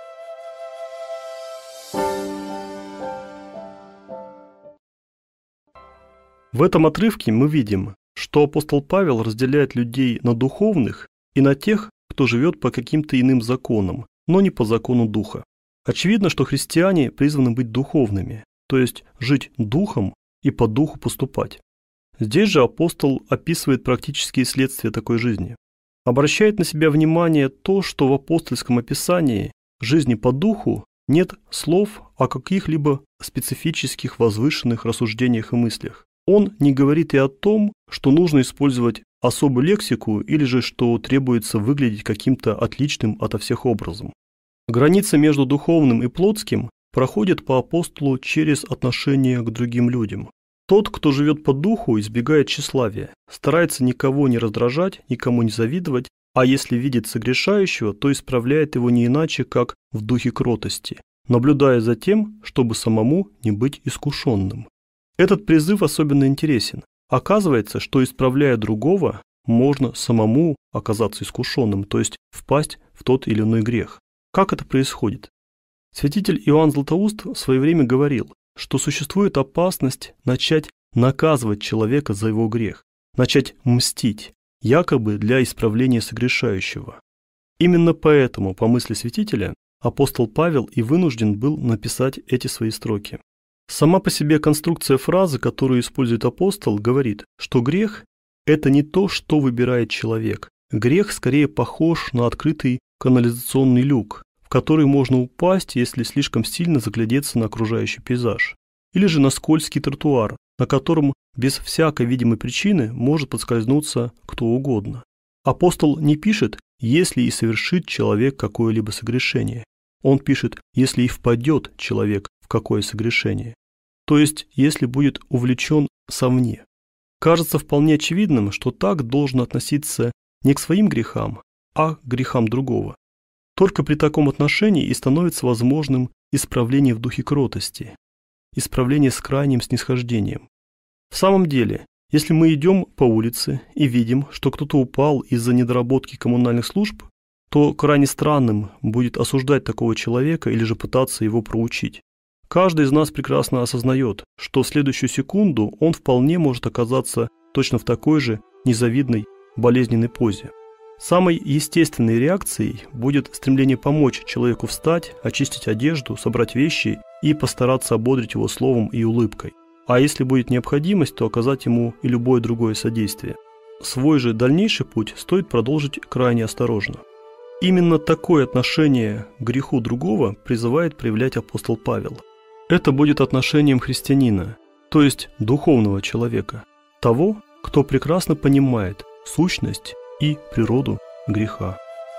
В этом отрывке мы видим, что апостол Павел разделяет людей на духовных и на тех, кто живет по каким-то иным законам, но не по закону Духа. Очевидно, что христиане призваны быть духовными, то есть жить духом и по духу поступать. Здесь же апостол описывает практические следствия такой жизни. Обращает на себя внимание то, что в апостольском описании жизни по духу нет слов о каких-либо специфических возвышенных рассуждениях и мыслях. Он не говорит и о том, что нужно использовать особую лексику или же что требуется выглядеть каким-то отличным ото всех образом. Граница между духовным и плотским проходит по апостолу через отношение к другим людям. Тот, кто живет по духу, избегает тщеславия, старается никого не раздражать, никому не завидовать, а если видит согрешающего, то исправляет его не иначе, как в духе кротости, наблюдая за тем, чтобы самому не быть искушенным. Этот призыв особенно интересен. Оказывается, что исправляя другого, можно самому оказаться искушенным, то есть впасть в тот или иной грех. Как это происходит? Святитель Иоанн Златоуст в свое время говорил, что существует опасность начать наказывать человека за его грех, начать мстить, якобы для исправления согрешающего. Именно поэтому, по мысли святителя, апостол Павел и вынужден был написать эти свои строки. Сама по себе конструкция фразы, которую использует апостол, говорит, что грех – это не то, что выбирает человек. Грех скорее похож на открытый канализационный люк, в который можно упасть, если слишком сильно заглядеться на окружающий пейзаж, или же на скользкий тротуар, на котором без всякой видимой причины может подскользнуться кто угодно. Апостол не пишет, если и совершит человек какое-либо согрешение. Он пишет, если и впадет человек в какое согрешение, то есть если будет увлечен совне. Кажется вполне очевидным, что так должно относиться не к своим грехам, а к грехам другого. Только при таком отношении и становится возможным исправление в духе кротости, исправление с крайним снисхождением. В самом деле, если мы идем по улице и видим, что кто-то упал из-за недоработки коммунальных служб, то крайне странным будет осуждать такого человека или же пытаться его проучить. Каждый из нас прекрасно осознает, что в следующую секунду он вполне может оказаться точно в такой же незавидной, болезненной позе. Самой естественной реакцией будет стремление помочь человеку встать, очистить одежду, собрать вещи и постараться ободрить его словом и улыбкой. А если будет необходимость, то оказать ему и любое другое содействие. Свой же дальнейший путь стоит продолжить крайне осторожно. Именно такое отношение к греху другого призывает проявлять апостол Павел. Это будет отношением христианина, то есть духовного человека, того, кто прекрасно понимает сущность и природу греха.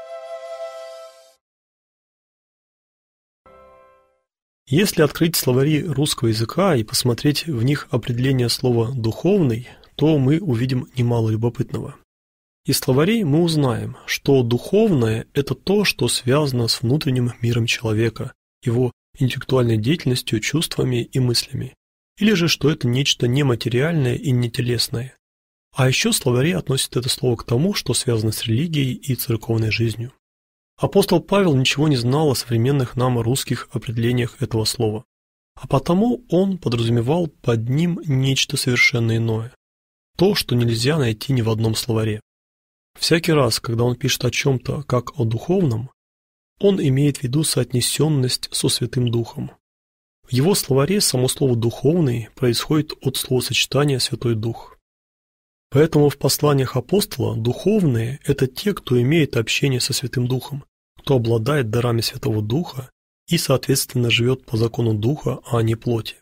Если открыть словари русского языка и посмотреть в них определение слова «духовный», то мы увидим немало любопытного. Из словарей мы узнаем, что духовное – это то, что связано с внутренним миром человека, его интеллектуальной деятельностью, чувствами и мыслями, или же что это нечто нематериальное и нетелесное. А еще словари относят это слово к тому, что связано с религией и церковной жизнью. Апостол Павел ничего не знал о современных нам русских определениях этого слова, а потому он подразумевал под ним нечто совершенно иное, то, что нельзя найти ни в одном словаре. Всякий раз, когда он пишет о чем-то как о духовном, он имеет в виду соотнесенность со Святым Духом. В его словаре само слово «духовный» происходит от словосочетания «Святой Дух». Поэтому в посланиях апостола духовные – это те, кто имеет общение со Святым Духом, кто обладает дарами Святого Духа и, соответственно, живет по закону Духа, а не плоти.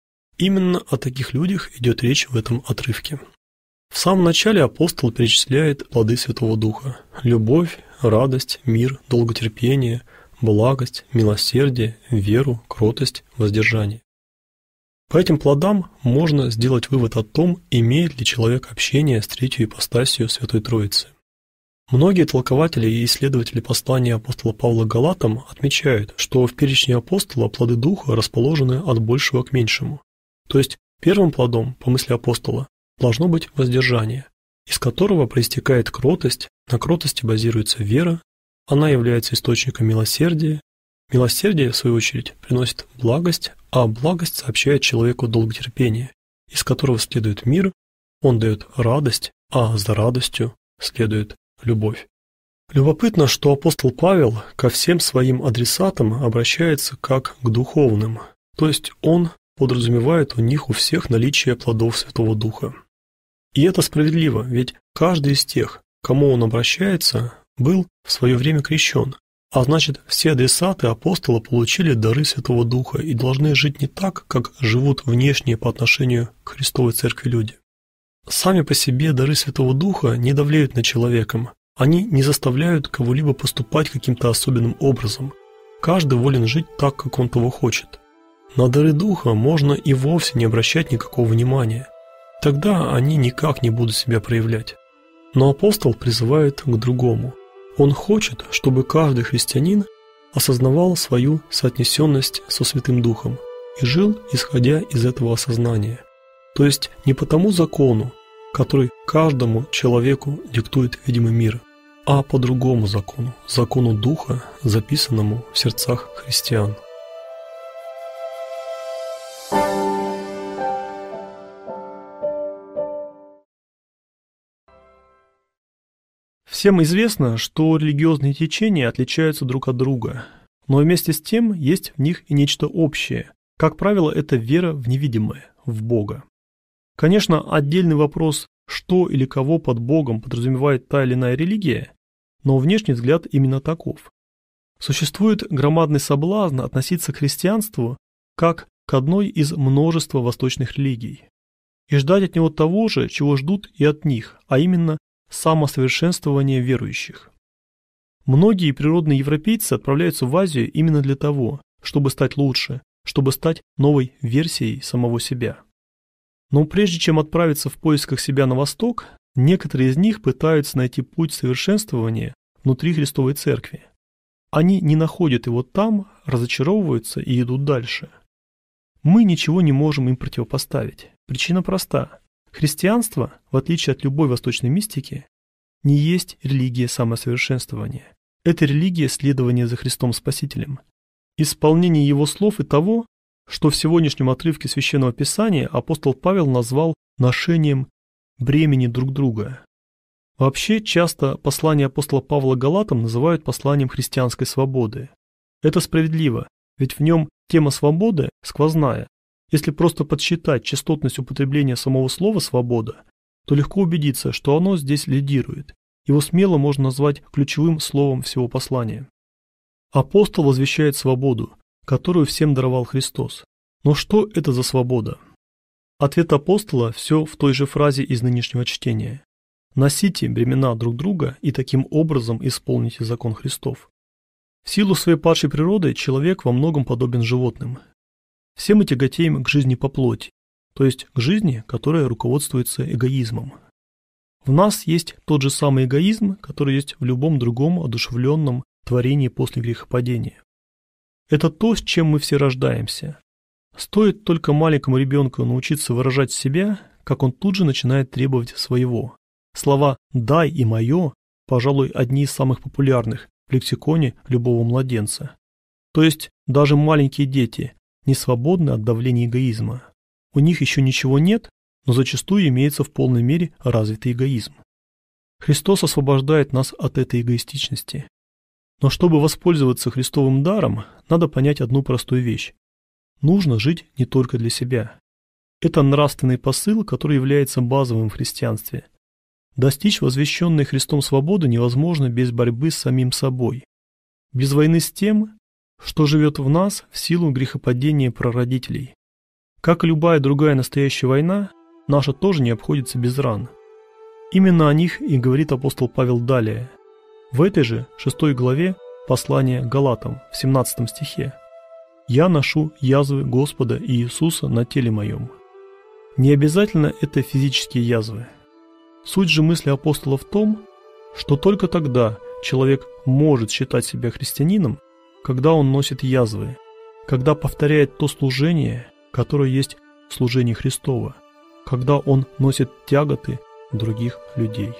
Именно о таких людях идет речь в этом отрывке. В самом начале апостол перечисляет плоды Святого Духа – любовь, радость, мир, долготерпение, благость, милосердие, веру, кротость, воздержание. По этим плодам можно сделать вывод о том, имеет ли человек общение с третьей ипостасью Святой Троицы. Многие толкователи и исследователи послания апостола Павла к Галатам отмечают, что в перечне апостола плоды Духа расположены от большего к меньшему. То есть первым плодом, по мысли апостола, должно быть воздержание, из которого проистекает кротость, на кротости базируется вера, она является источником милосердия, милосердие, в свою очередь, приносит благость, а благость сообщает человеку долготерпение, из которого следует мир, он дает радость, а за радостью следует любовь. Любопытно, что апостол Павел ко всем своим адресатам обращается как к духовным, то есть он подразумевает у них у всех наличие плодов Святого Духа. И это справедливо, ведь каждый из тех, к кому он обращается, был в свое время крещен, а значит, все адресаты апостола получили дары Святого Духа и должны жить не так, как живут внешние по отношению к Христовой Церкви люди. Сами по себе дары Святого Духа не давлеют над человеком, они не заставляют кого-либо поступать каким-то особенным образом. Каждый волен жить так, как он того хочет. На дары Духа можно и вовсе не обращать никакого внимания. Тогда они никак не будут себя проявлять. Но апостол призывает к другому. Он хочет, чтобы каждый христианин осознавал свою соотнесенность со Святым Духом и жил, исходя из этого осознания. То есть не по тому закону, который каждому человеку диктует видимый мир, а по другому закону, закону Духа, записанному в сердцах христиан. Всем известно, что религиозные течения отличаются друг от друга, но вместе с тем есть в них и нечто общее. Как правило, это вера в невидимое, в Бога. Конечно, отдельный вопрос, что или кого под Богом подразумевает та или иная религия, но внешний взгляд именно таков. Существует громадный соблазн относиться к христианству как к одной из множества восточных религий и ждать от него того же, чего ждут и от них, а именно самосовершенствование верующих. Многие природные европейцы отправляются в Азию именно для того, чтобы стать лучше, чтобы стать новой версией самого себя. Но прежде чем отправиться в поисках себя на восток, некоторые из них пытаются найти путь совершенствования внутри Христовой Церкви. Они не находят его там, разочаровываются и идут дальше. Мы ничего не можем им противопоставить. Причина проста. Христианство, в отличие от любой восточной мистики, не есть религия самосовершенствования. Это религия следования за Христом Спасителем. Исполнение его слов и того, что в сегодняшнем отрывке Священного Писания апостол Павел назвал ношением бремени друг друга. Вообще, часто послание апостола Павла к Галатам называют посланием христианской свободы. Это справедливо, ведь в нем тема свободы сквозная. Если просто подсчитать частотность употребления самого слова «свобода», то легко убедиться, что оно здесь лидирует. Его смело можно назвать ключевым словом всего послания. Апостол возвещает свободу, которую всем даровал Христос. Но что это за свобода? Ответ апостола все в той же фразе из нынешнего чтения. «Носите бремена друг друга и таким образом исполните закон Христов». В силу своей падшей природы человек во многом подобен животным. Все мы тяготеем к жизни по плоти, то есть к жизни, которая руководствуется эгоизмом. В нас есть тот же самый эгоизм, который есть в любом другом одушевленном творении после грехопадения. Это то, с чем мы все рождаемся. Стоит только маленькому ребенку научиться выражать себя, как он тут же начинает требовать своего. Слова «дай» и «моё» – пожалуй, одни из самых популярных в лексиконе любого младенца. То есть даже маленькие дети не свободны от давления эгоизма. У них еще ничего нет, но зачастую имеется в полной мере развитый эгоизм. Христос освобождает нас от этой эгоистичности. Но чтобы воспользоваться Христовым даром, надо понять одну простую вещь. нужно жить не только для себя. Это нравственный посыл, который является базовым в христианстве. Достичь возвещенной Христом свободы невозможно без борьбы с самим собой, без войны с тем, что живет в нас в силу грехопадения прародителей. Как и любая другая настоящая война, наша тоже не обходится без ран. Именно о них и говорит апостол Павел далее, в этой же 6 главе послания Галатам, в 17 стихе. «Я ношу язвы Господа Иисуса на теле моем». Не обязательно это физические язвы. Суть же мысли апостола в том, что только тогда человек может считать себя христианином, когда он носит язвы, когда повторяет то служение, которое есть служение Христово, когда он носит тяготы других людей.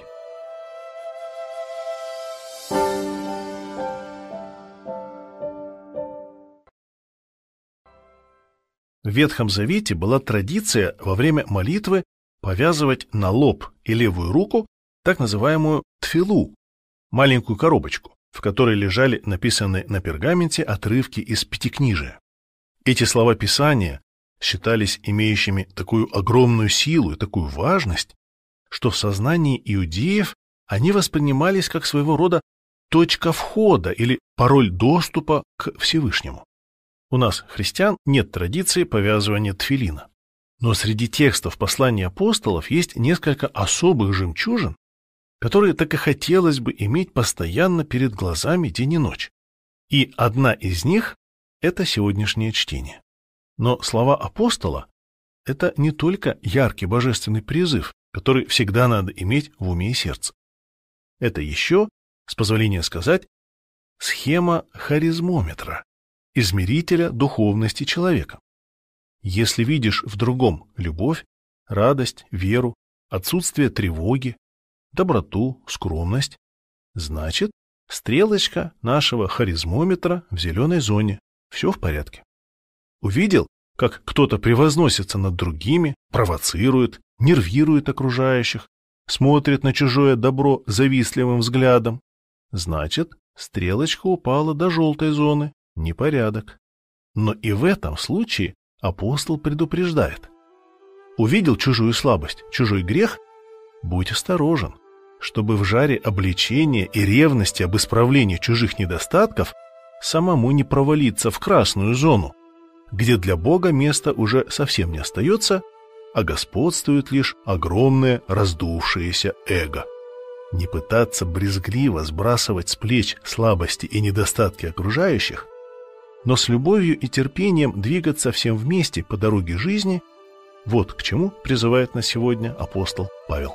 В Ветхом Завете была традиция во время молитвы повязывать на лоб и левую руку так называемую тфилу, маленькую коробочку, в которой лежали написанные на пергаменте отрывки из Пятикнижия. Эти слова Писания считались имеющими такую огромную силу и такую важность, что в сознании иудеев они воспринимались как своего рода точка входа или пароль доступа к Всевышнему. У нас, христиан, нет традиции повязывания тфилина. Но среди текстов посланий апостолов есть несколько особых жемчужин, которые так и хотелось бы иметь постоянно перед глазами день и ночь. И одна из них – это сегодняшнее чтение. Но слова апостола – это не только яркий божественный призыв, который всегда надо иметь в уме и сердце. Это еще, с позволения сказать, схема харизмометра, измерителя духовности человека. Если видишь в другом любовь, радость, веру, отсутствие тревоги, доброту, скромность, значит, стрелочка нашего харизмометра в зеленой зоне, все в порядке. Увидел, как кто-то превозносится над другими, провоцирует, нервирует окружающих, смотрит на чужое добро завистливым взглядом, значит, стрелочка упала до желтой зоны, непорядок. Но и в этом случае апостол предупреждает. Увидел чужую слабость, чужой грех, будь осторожен, чтобы в жаре обличения и ревности об исправлении чужих недостатков самому не провалиться в красную зону, где для Бога места уже совсем не остается, а господствует лишь огромное раздувшееся эго. Не пытаться брезгливо сбрасывать с плеч слабости и недостатки окружающих, но с любовью и терпением двигаться всем вместе по дороге жизни, вот к чему призывает нас сегодня апостол Павел.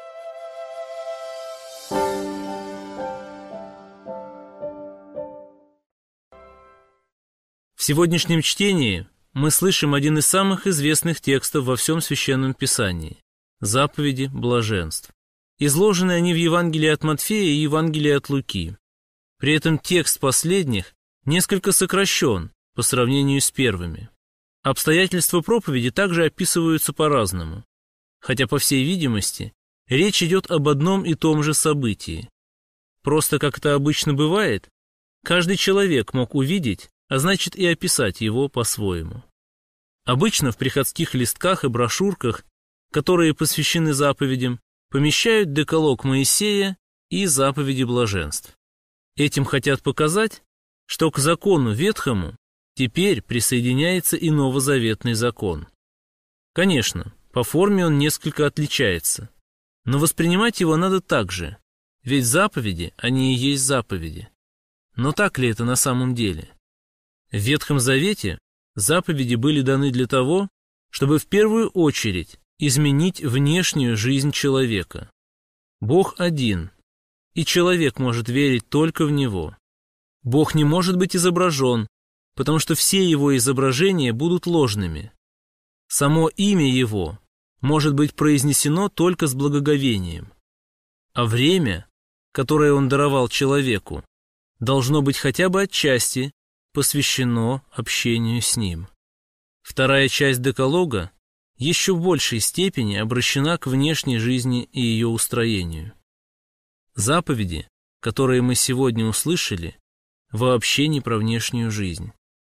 В сегодняшнем чтении мы слышим один из самых известных текстов во всем Священном Писании – заповеди блаженств. Изложены они в Евангелии от Матфея и Евангелии от Луки. При этом текст последних несколько сокращен по сравнению с первыми. Обстоятельства проповеди также описываются по-разному, хотя, по всей видимости, речь идет об одном и том же событии. Просто, как это обычно бывает, каждый человек мог увидеть, а значит и описать его по-своему. Обычно в приходских листках и брошюрках, которые посвящены заповедям, помещают декалог Моисея и заповеди блаженств. Этим хотят показать, что к закону ветхому теперь присоединяется и новозаветный закон. Конечно, по форме он несколько отличается, но воспринимать его надо так же, ведь заповеди, они и есть заповеди. Но так ли это на самом деле? В Ветхом Завете заповеди были даны для того, чтобы в первую очередь изменить внешнюю жизнь человека. Бог один, и человек может верить только в Него. Бог не может быть изображен, потому что все Его изображения будут ложными. Само имя Его может быть произнесено только с благоговением. А время, которое Он даровал человеку, должно быть хотя бы отчасти посвящено общению с Ним. Вторая часть Декалога еще в большей степени обращена к внешней жизни и ее устроению. Заповеди, которые мы сегодня услышали, вообще не про внешнюю жизнь.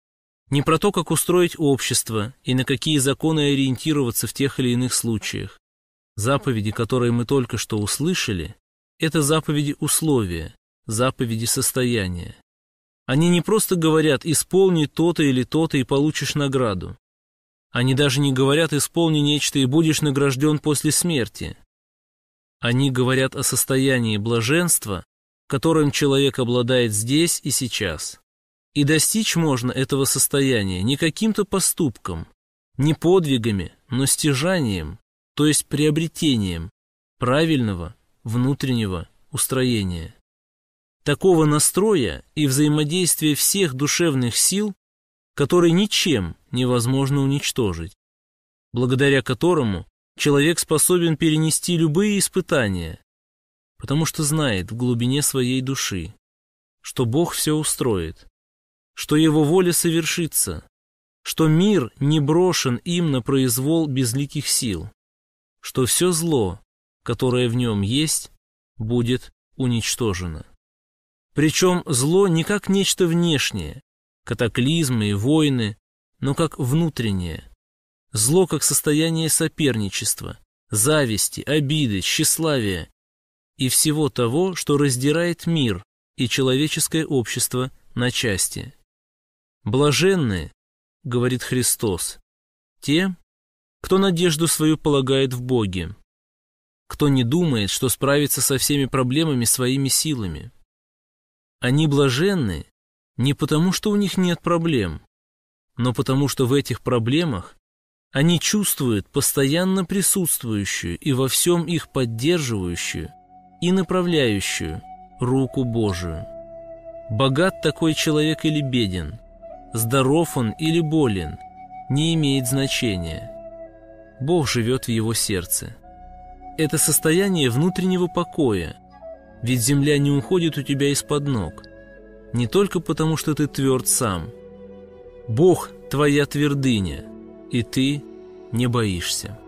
не про то, как устроить общество и на какие законы ориентироваться в тех или иных случаях. Заповеди, которые мы только что услышали, это заповеди условия, заповеди состояния. Они не просто говорят «исполни то-то или то-то и получишь награду». Они даже не говорят «исполни нечто и будешь награжден после смерти». Они говорят о состоянии блаженства, которым человек обладает здесь и сейчас. И достичь можно этого состояния не каким-то поступком, не подвигами, но стяжанием, то есть приобретением правильного внутреннего устроения. Такого настроя и взаимодействия всех душевных сил, которые ничем невозможно уничтожить, благодаря которому человек способен перенести любые испытания, потому что знает в глубине своей души, что Бог все устроит, что Его воля совершится, что мир не брошен им на произвол безликих сил, что все зло, которое в нем есть, будет уничтожено. Причем зло не как нечто внешнее, катаклизмы и войны, но как внутреннее. Зло как состояние соперничества, зависти, обиды, тщеславия и всего того, что раздирает мир и человеческое общество на части. Блаженны, говорит Христос, те, кто надежду свою полагает в Боге, кто не думает, что справится со всеми проблемами своими силами. Они блаженны не потому, что у них нет проблем, но потому, что в этих проблемах они чувствуют постоянно присутствующую и во всем их поддерживающую и направляющую руку Божию. Богат такой человек или беден, здоров он или болен, не имеет значения. Бог живет в его сердце. Это состояние внутреннего покоя, ведь земля не уходит у тебя из-под ног, не только потому, что ты тверд сам. Бог – твоя твердыня, и ты не боишься.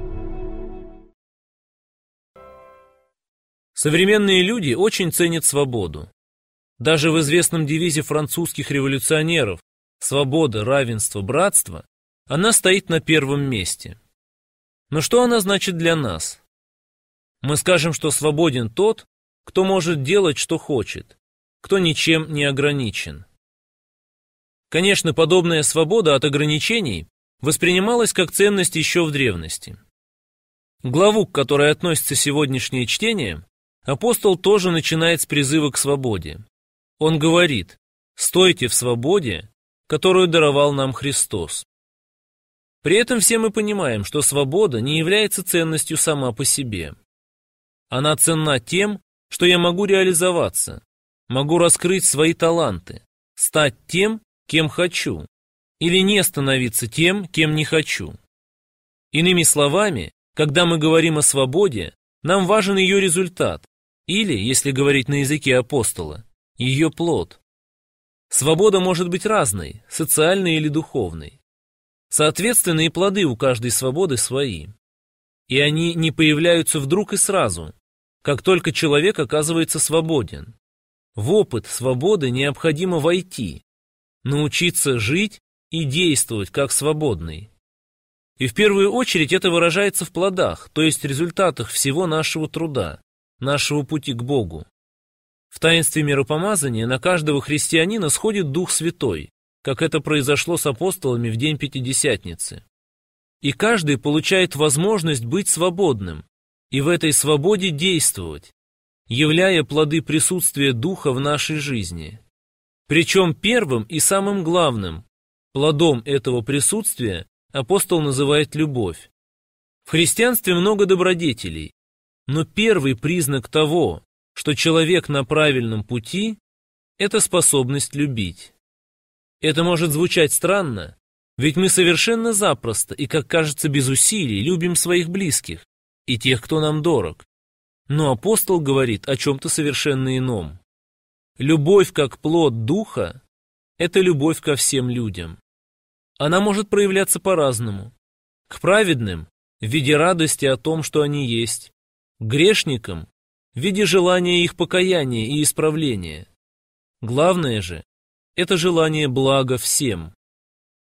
Современные люди очень ценят свободу. Даже в известном девизе французских революционеров «Свобода, равенство, братство» она стоит на первом месте. Но что она значит для нас? Мы скажем, что свободен тот, кто может делать, что хочет, кто ничем не ограничен. Конечно, подобная свобода от ограничений воспринималась как ценность еще в древности. Главу, к которой относится сегодняшнее чтение, апостол тоже начинает с призыва к свободе. Он говорит: «Стойте в свободе, которую даровал нам Христос». При этом все мы понимаем, что свобода не является ценностью сама по себе. Она ценна тем, что я могу реализоваться, могу раскрыть свои таланты, стать тем, кем хочу, или не становиться тем, кем не хочу. Иными словами, когда мы говорим о свободе, нам важен ее результат, или, если говорить на языке апостола, ее плод. Свобода может быть разной, социальной или духовной. Соответственно, и плоды у каждой свободы свои. И они не появляются вдруг и сразу, как только человек оказывается свободен. В опыт свободы необходимо войти, научиться жить и действовать как свободный. И в первую очередь это выражается в плодах, то есть результатах всего нашего труда, нашего пути к Богу. В таинстве миропомазания на каждого христианина сходит Дух Святой, как это произошло с апостолами в день Пятидесятницы. И каждый получает возможность быть свободным и в этой свободе действовать, являя плоды присутствия Духа в нашей жизни. Причем первым и самым главным плодом этого присутствия апостол называет любовь. В христианстве много добродетелей, но первый признак того, что человек на правильном пути, это способность любить. Это может звучать странно, ведь мы совершенно запросто и, как кажется, без усилий любим своих близких и тех, кто нам дорог. Но апостол говорит о чем-то совершенно ином. Любовь как плод Духа – это любовь ко всем людям. Она может проявляться по-разному. К праведным – в виде радости о том, что они есть, к грешникам – в виде желания их покаяния и исправления. Главное же – это желание блага всем.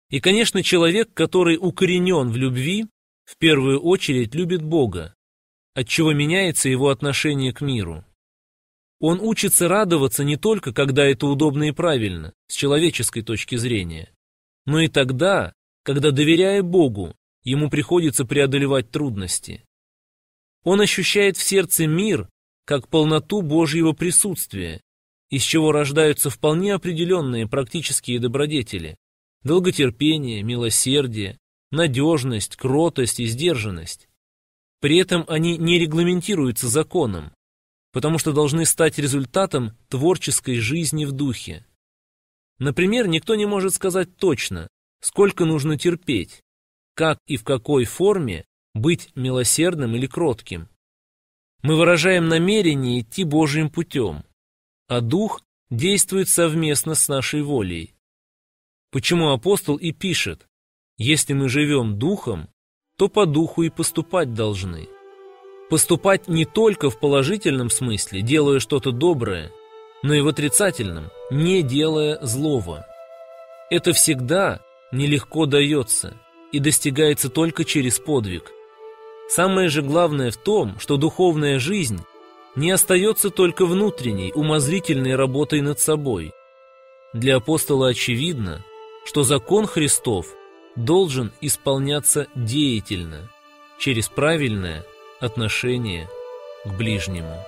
И, конечно, человек, который укоренен в любви, в первую очередь любит Бога, отчего меняется его отношение к миру. Он учится радоваться не только, когда это удобно и правильно, с человеческой точки зрения, но и тогда, когда, доверяя Богу, ему приходится преодолевать трудности. Он ощущает в сердце мир как полноту Божьего присутствия, из чего рождаются вполне определенные практические добродетели: долготерпение, милосердие, надежность, кротость и сдержанность. При этом они не регламентируются законом, потому что должны стать результатом творческой жизни в духе. Например, никто не может сказать точно, сколько нужно терпеть, как и в какой форме быть милосердным или кротким. Мы выражаем намерение идти Божьим путем, а Дух действует совместно с нашей волей. Почему апостол и пишет: если мы живем Духом, то по Духу и поступать должны. Поступать не только в положительном смысле, делая что-то доброе, но и в отрицательном, не делая злого. Это всегда нелегко дается и достигается только через подвиг. Самое же главное в том, что духовная жизнь не остается только внутренней, умозрительной работой над собой. Для апостола очевидно, что закон Христов должен исполняться деятельно, через правильное отношение к ближнему.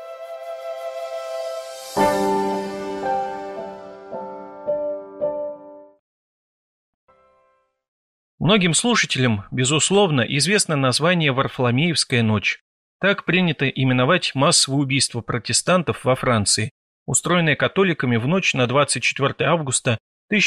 Многим слушателям, безусловно, известно название «Варфоломеевская ночь». Так принято именовать массовое убийство протестантов во Франции, устроенное католиками в ночь на 24 августа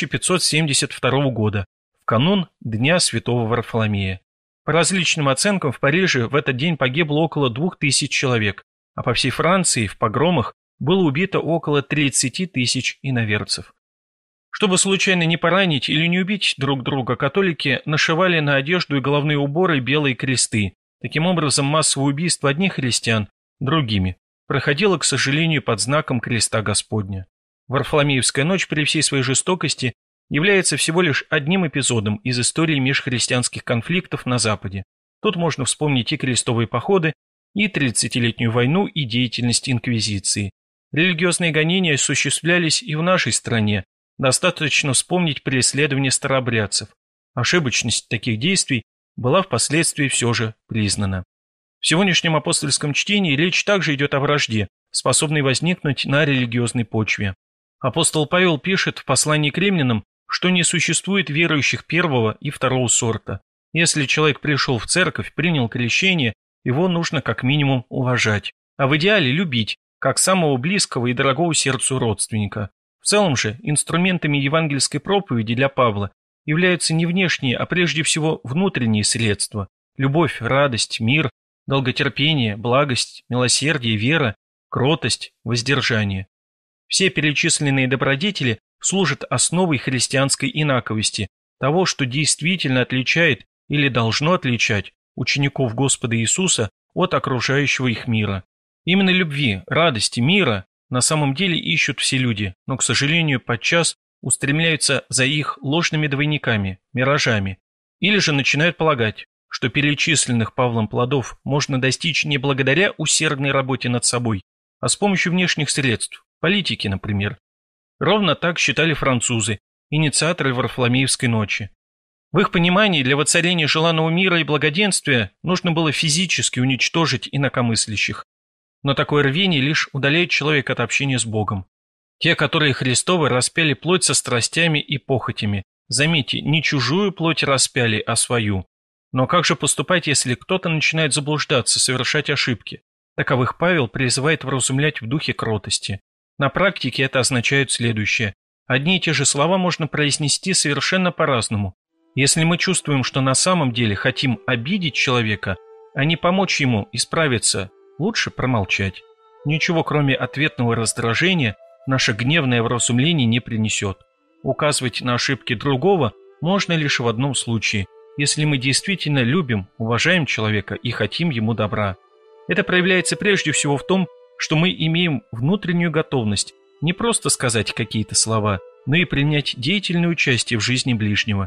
1572 года, в канун Дня Святого Варфоломея. По различным оценкам, в Париже в этот день погибло около 2000 человек, а по всей Франции в погромах было убито около 30 тысяч иноверцев. Чтобы случайно не поранить или не убить друг друга, католики нашивали на одежду и головные уборы белые кресты. Таким образом, массовое убийство одних христиан другими проходило, к сожалению, под знаком креста Господня. Варфоломеевская ночь при всей своей жестокости является всего лишь одним эпизодом из истории межхристианских конфликтов на Западе. Тут можно вспомнить и крестовые походы, и 30-летнюю войну, и деятельность инквизиции. Религиозные гонения осуществлялись и в нашей стране. Достаточно вспомнить преследование старообрядцев. Ошибочность таких действий была впоследствии все же признана. В сегодняшнем апостольском чтении речь также идет о вражде, способной возникнуть на религиозной почве. Апостол Павел пишет в послании к римлянам, что не существует верующих первого и второго сорта. Если человек пришел в церковь, принял крещение, его нужно как минимум уважать, а в идеале любить, как самого близкого и дорогого сердцу родственника. В целом же инструментами евангельской проповеди для Павла являются не внешние, а прежде всего внутренние средства – любовь, радость, мир, долготерпение, благость, милосердие, вера, кротость, воздержание. Все перечисленные добродетели служат основой христианской инаковости, того, что действительно отличает или должно отличать учеников Господа Иисуса от окружающего их мира. Именно любви, радости, мира на самом деле ищут все люди, но, к сожалению, подчас устремляются за их ложными двойниками, миражами, или же начинают полагать, что перечисленных Павлом плодов можно достичь не благодаря усердной работе над собой, а с помощью внешних средств, политики, например. Ровно так считали французы, инициаторы Варфоломеевской ночи. В их понимании для воцарения желанного мира и благоденствия нужно было физически уничтожить инакомыслящих. Но такое рвение лишь удаляет человека от общения с Богом. Те, которые Христовы, распяли плоть со страстями и похотями. Заметьте, не чужую плоть распяли, а свою. Но как же поступать, если кто-то начинает заблуждаться, совершать ошибки? Таковых Павел призывает вразумлять в духе кротости. На практике это означает следующее. Одни и те же слова можно произнести совершенно по-разному. Если мы чувствуем, что на самом деле хотим обидеть человека, а не помочь ему исправиться, лучше промолчать. Ничего, кроме ответного раздражения, наше гневное вразумление не принесет. Указывать на ошибки другого можно лишь в одном случае, если мы действительно любим, уважаем человека и хотим ему добра. Это проявляется прежде всего в том, что мы имеем внутреннюю готовность не просто сказать какие-то слова, но и принять деятельное участие в жизни ближнего.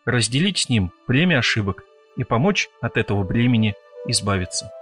разделить с ним бремя ошибок и помочь от этого бремени избавиться.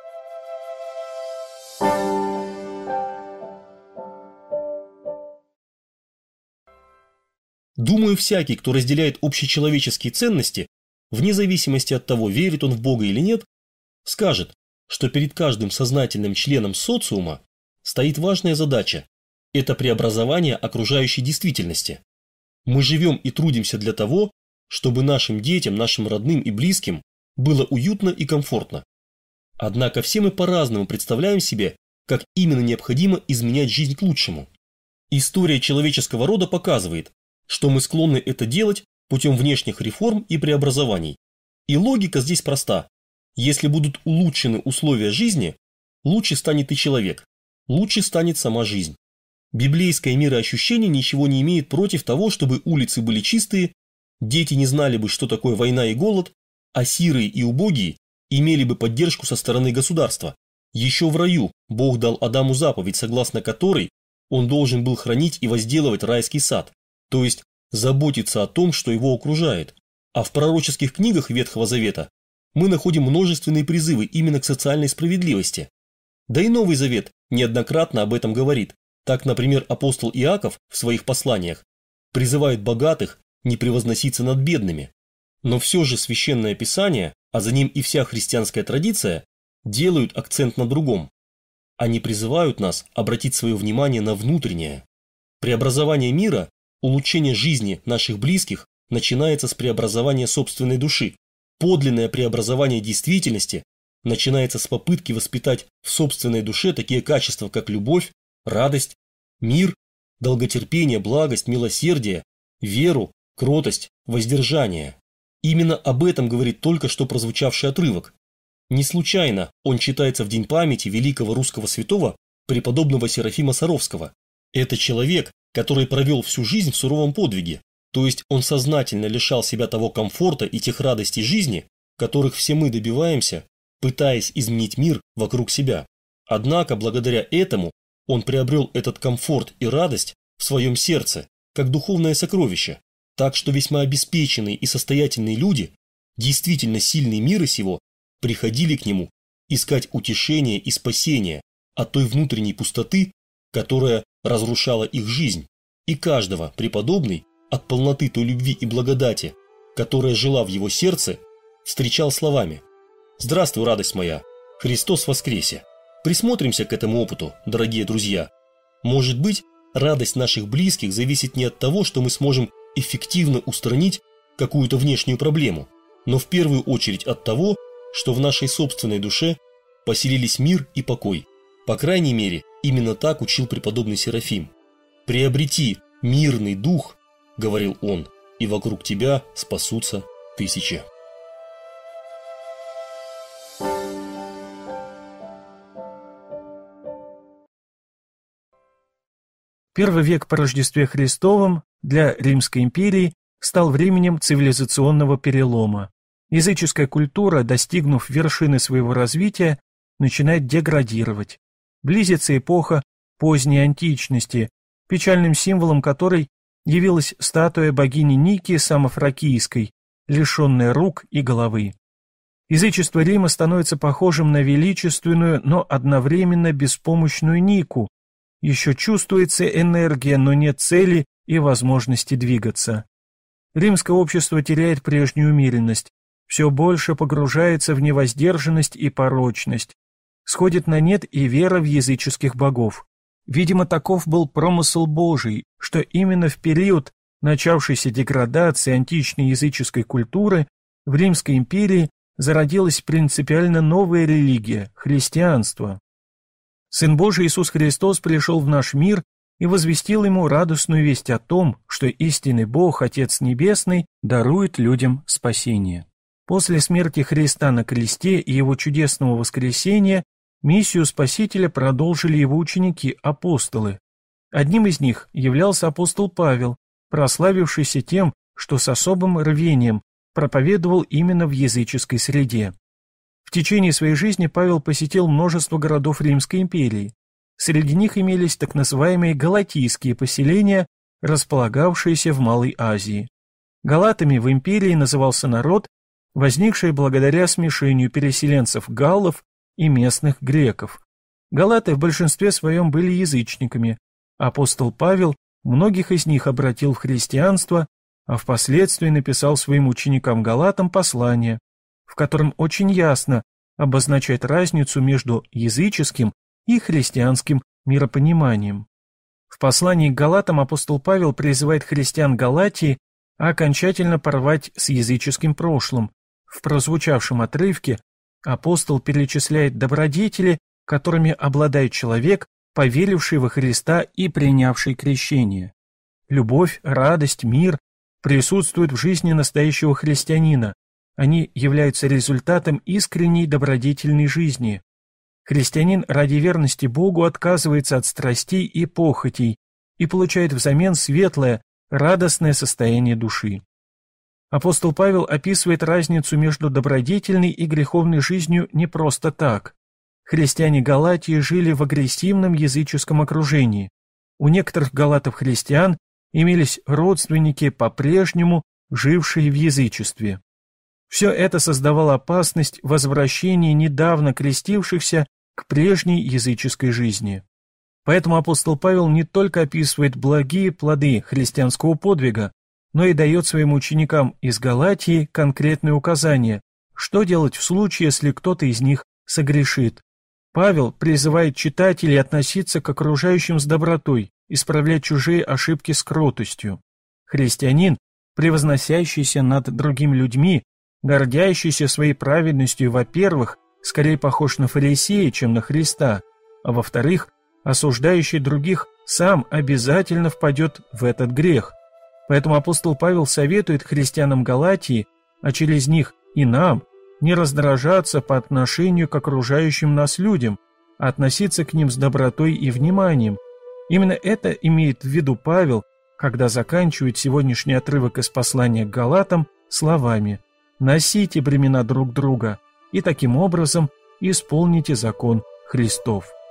Думаю, всякий, кто разделяет общечеловеческие ценности, вне зависимости от того, верит он в Бога или нет, скажет, что перед каждым сознательным членом социума стоит важная задача – это преобразование окружающей действительности. Мы живем и трудимся для того, чтобы нашим детям, нашим родным и близким было уютно и комфортно. Однако все мы по-разному представляем себе, как именно необходимо изменять жизнь к лучшему. История человеческого рода показывает, что мы склонны это делать путем внешних реформ и преобразований. И логика здесь проста. Если будут улучшены условия жизни, лучше станет и человек, лучше станет сама жизнь. Библейское мироощущение ничего не имеет против того, чтобы улицы были чистые, дети не знали бы, что такое война и голод, а сирые и убогие имели бы поддержку со стороны государства. Еще в раю Бог дал Адаму заповедь, согласно которой он должен был хранить и возделывать райский сад, то есть заботиться о том, что его окружает. А в пророческих книгах Ветхого Завета мы находим множественные призывы именно к социальной справедливости. Да и Новый Завет неоднократно об этом говорит. Так, например, апостол Иаков в своих посланиях призывает богатых не превозноситься над бедными. Но все же Священное Писание, а за ним и вся христианская традиция, делают акцент на другом. Они призывают нас обратить свое внимание на внутреннее. Преобразование мира, улучшение жизни наших близких начинается с преобразования собственной души. Подлинное преобразование действительности начинается с попытки воспитать в собственной душе такие качества, как любовь, радость, мир, долготерпение, благость, милосердие, веру, кротость, воздержание. Именно об этом говорит только что прозвучавший отрывок. Не случайно он читается в день памяти великого русского святого преподобного Серафима Саровского. Это человек, который провел всю жизнь в суровом подвиге, то есть он сознательно лишал себя того комфорта и тех радостей жизни, которых все мы добиваемся, пытаясь изменить мир вокруг себя. Однако, благодаря этому, он приобрел этот комфорт и радость в своем сердце, как духовное сокровище, так что весьма обеспеченные и состоятельные люди, действительно сильные мира сего, приходили к нему искать утешения и спасения от той внутренней пустоты, которая разрушала их жизнь, и каждого преподобный от полноты той любви и благодати, которая жила в его сердце, встречал словами: «Здравствуй, радость моя, Христос воскресе!» Присмотримся к этому опыту, дорогие друзья. Может быть, радость наших близких зависит не от того, что мы сможем эффективно устранить какую-то внешнюю проблему, но в первую очередь от того, что в нашей собственной душе поселились мир и покой. По крайней мере, именно так учил преподобный Серафим. «Приобрети мирный дух, — говорил он, — и вокруг тебя спасутся тысячи». Первый век по Рождестве Христовом для Римской империи стал временем цивилизационного перелома. Языческая культура, достигнув вершины своего развития, начинает деградировать. Близится эпоха поздней античности, печальным символом которой явилась статуя богини Ники Самофракийской, лишенная рук и головы. Язычество Рима становится похожим на величественную, но одновременно беспомощную Нику. Еще чувствуется энергия, но нет цели и возможности двигаться. Римское общество теряет прежнюю умеренность, все больше погружается в невоздержанность и порочность. Сходит на нет и вера в языческих богов. Видимо, таков был промысел Божий, что именно в период начавшейся деградации античной языческой культуры в Римской империи зародилась принципиально новая религия – христианство. Сын Божий Иисус Христос пришел в наш мир и возвестил ему радостную весть о том, что истинный Бог, Отец Небесный, дарует людям спасение. После смерти Христа на кресте и его чудесного воскресения миссию Спасителя продолжили его ученики, апостолы. Одним из них являлся апостол Павел, прославившийся тем, что с особым рвением проповедовал именно в языческой среде. В течение своей жизни Павел посетил множество городов Римской империи. Среди них имелись так называемые галатийские поселения, располагавшиеся в Малой Азии. Галатами в империи назывался народ, возникший благодаря смешению переселенцев галлов и местных греков. Галаты в большинстве своем были язычниками. Апостол Павел многих из них обратил в христианство, а впоследствии написал своим ученикам-галатам послание, в котором очень ясно обозначает разницу между языческим и христианским миропониманием. В послании к галатам апостол Павел призывает христиан Галатии окончательно порвать с языческим прошлым. В прозвучавшем отрывке апостол перечисляет добродетели, которыми обладает человек, поверивший во Христа и принявший крещение. Любовь, радость, мир присутствуют в жизни настоящего христианина. Они являются результатом искренней добродетельной жизни. Христианин ради верности Богу отказывается от страстей и похотей и получает взамен светлое, радостное состояние души. Апостол Павел описывает разницу между добродетельной и греховной жизнью не просто так. Христиане Галатии жили в агрессивном языческом окружении. У некоторых галатов-христиан имелись родственники, по-прежнему жившие в язычестве. Все это создавало опасность возвращения недавно крестившихся к прежней языческой жизни. Поэтому апостол Павел не только описывает благие плоды христианского подвига, но и дает своим ученикам из Галатии конкретные указания, что делать в случае, если кто-то из них согрешит. Павел призывает читателей относиться к окружающим с добротой, исправлять чужие ошибки с кротостью. Христианин, превозносящийся над другими людьми, гордящийся своей праведностью, во-первых, скорее похож на фарисея, чем на Христа, а во-вторых, осуждающий других сам обязательно впадет в этот грех. Поэтому апостол Павел советует христианам Галатии, а через них и нам, не раздражаться по отношению к окружающим нас людям, а относиться к ним с добротой и вниманием. Именно это имеет в виду Павел, когда заканчивает сегодняшний отрывок из послания к Галатам словами «Носите бремена друг друга и таким образом исполните закон Христов».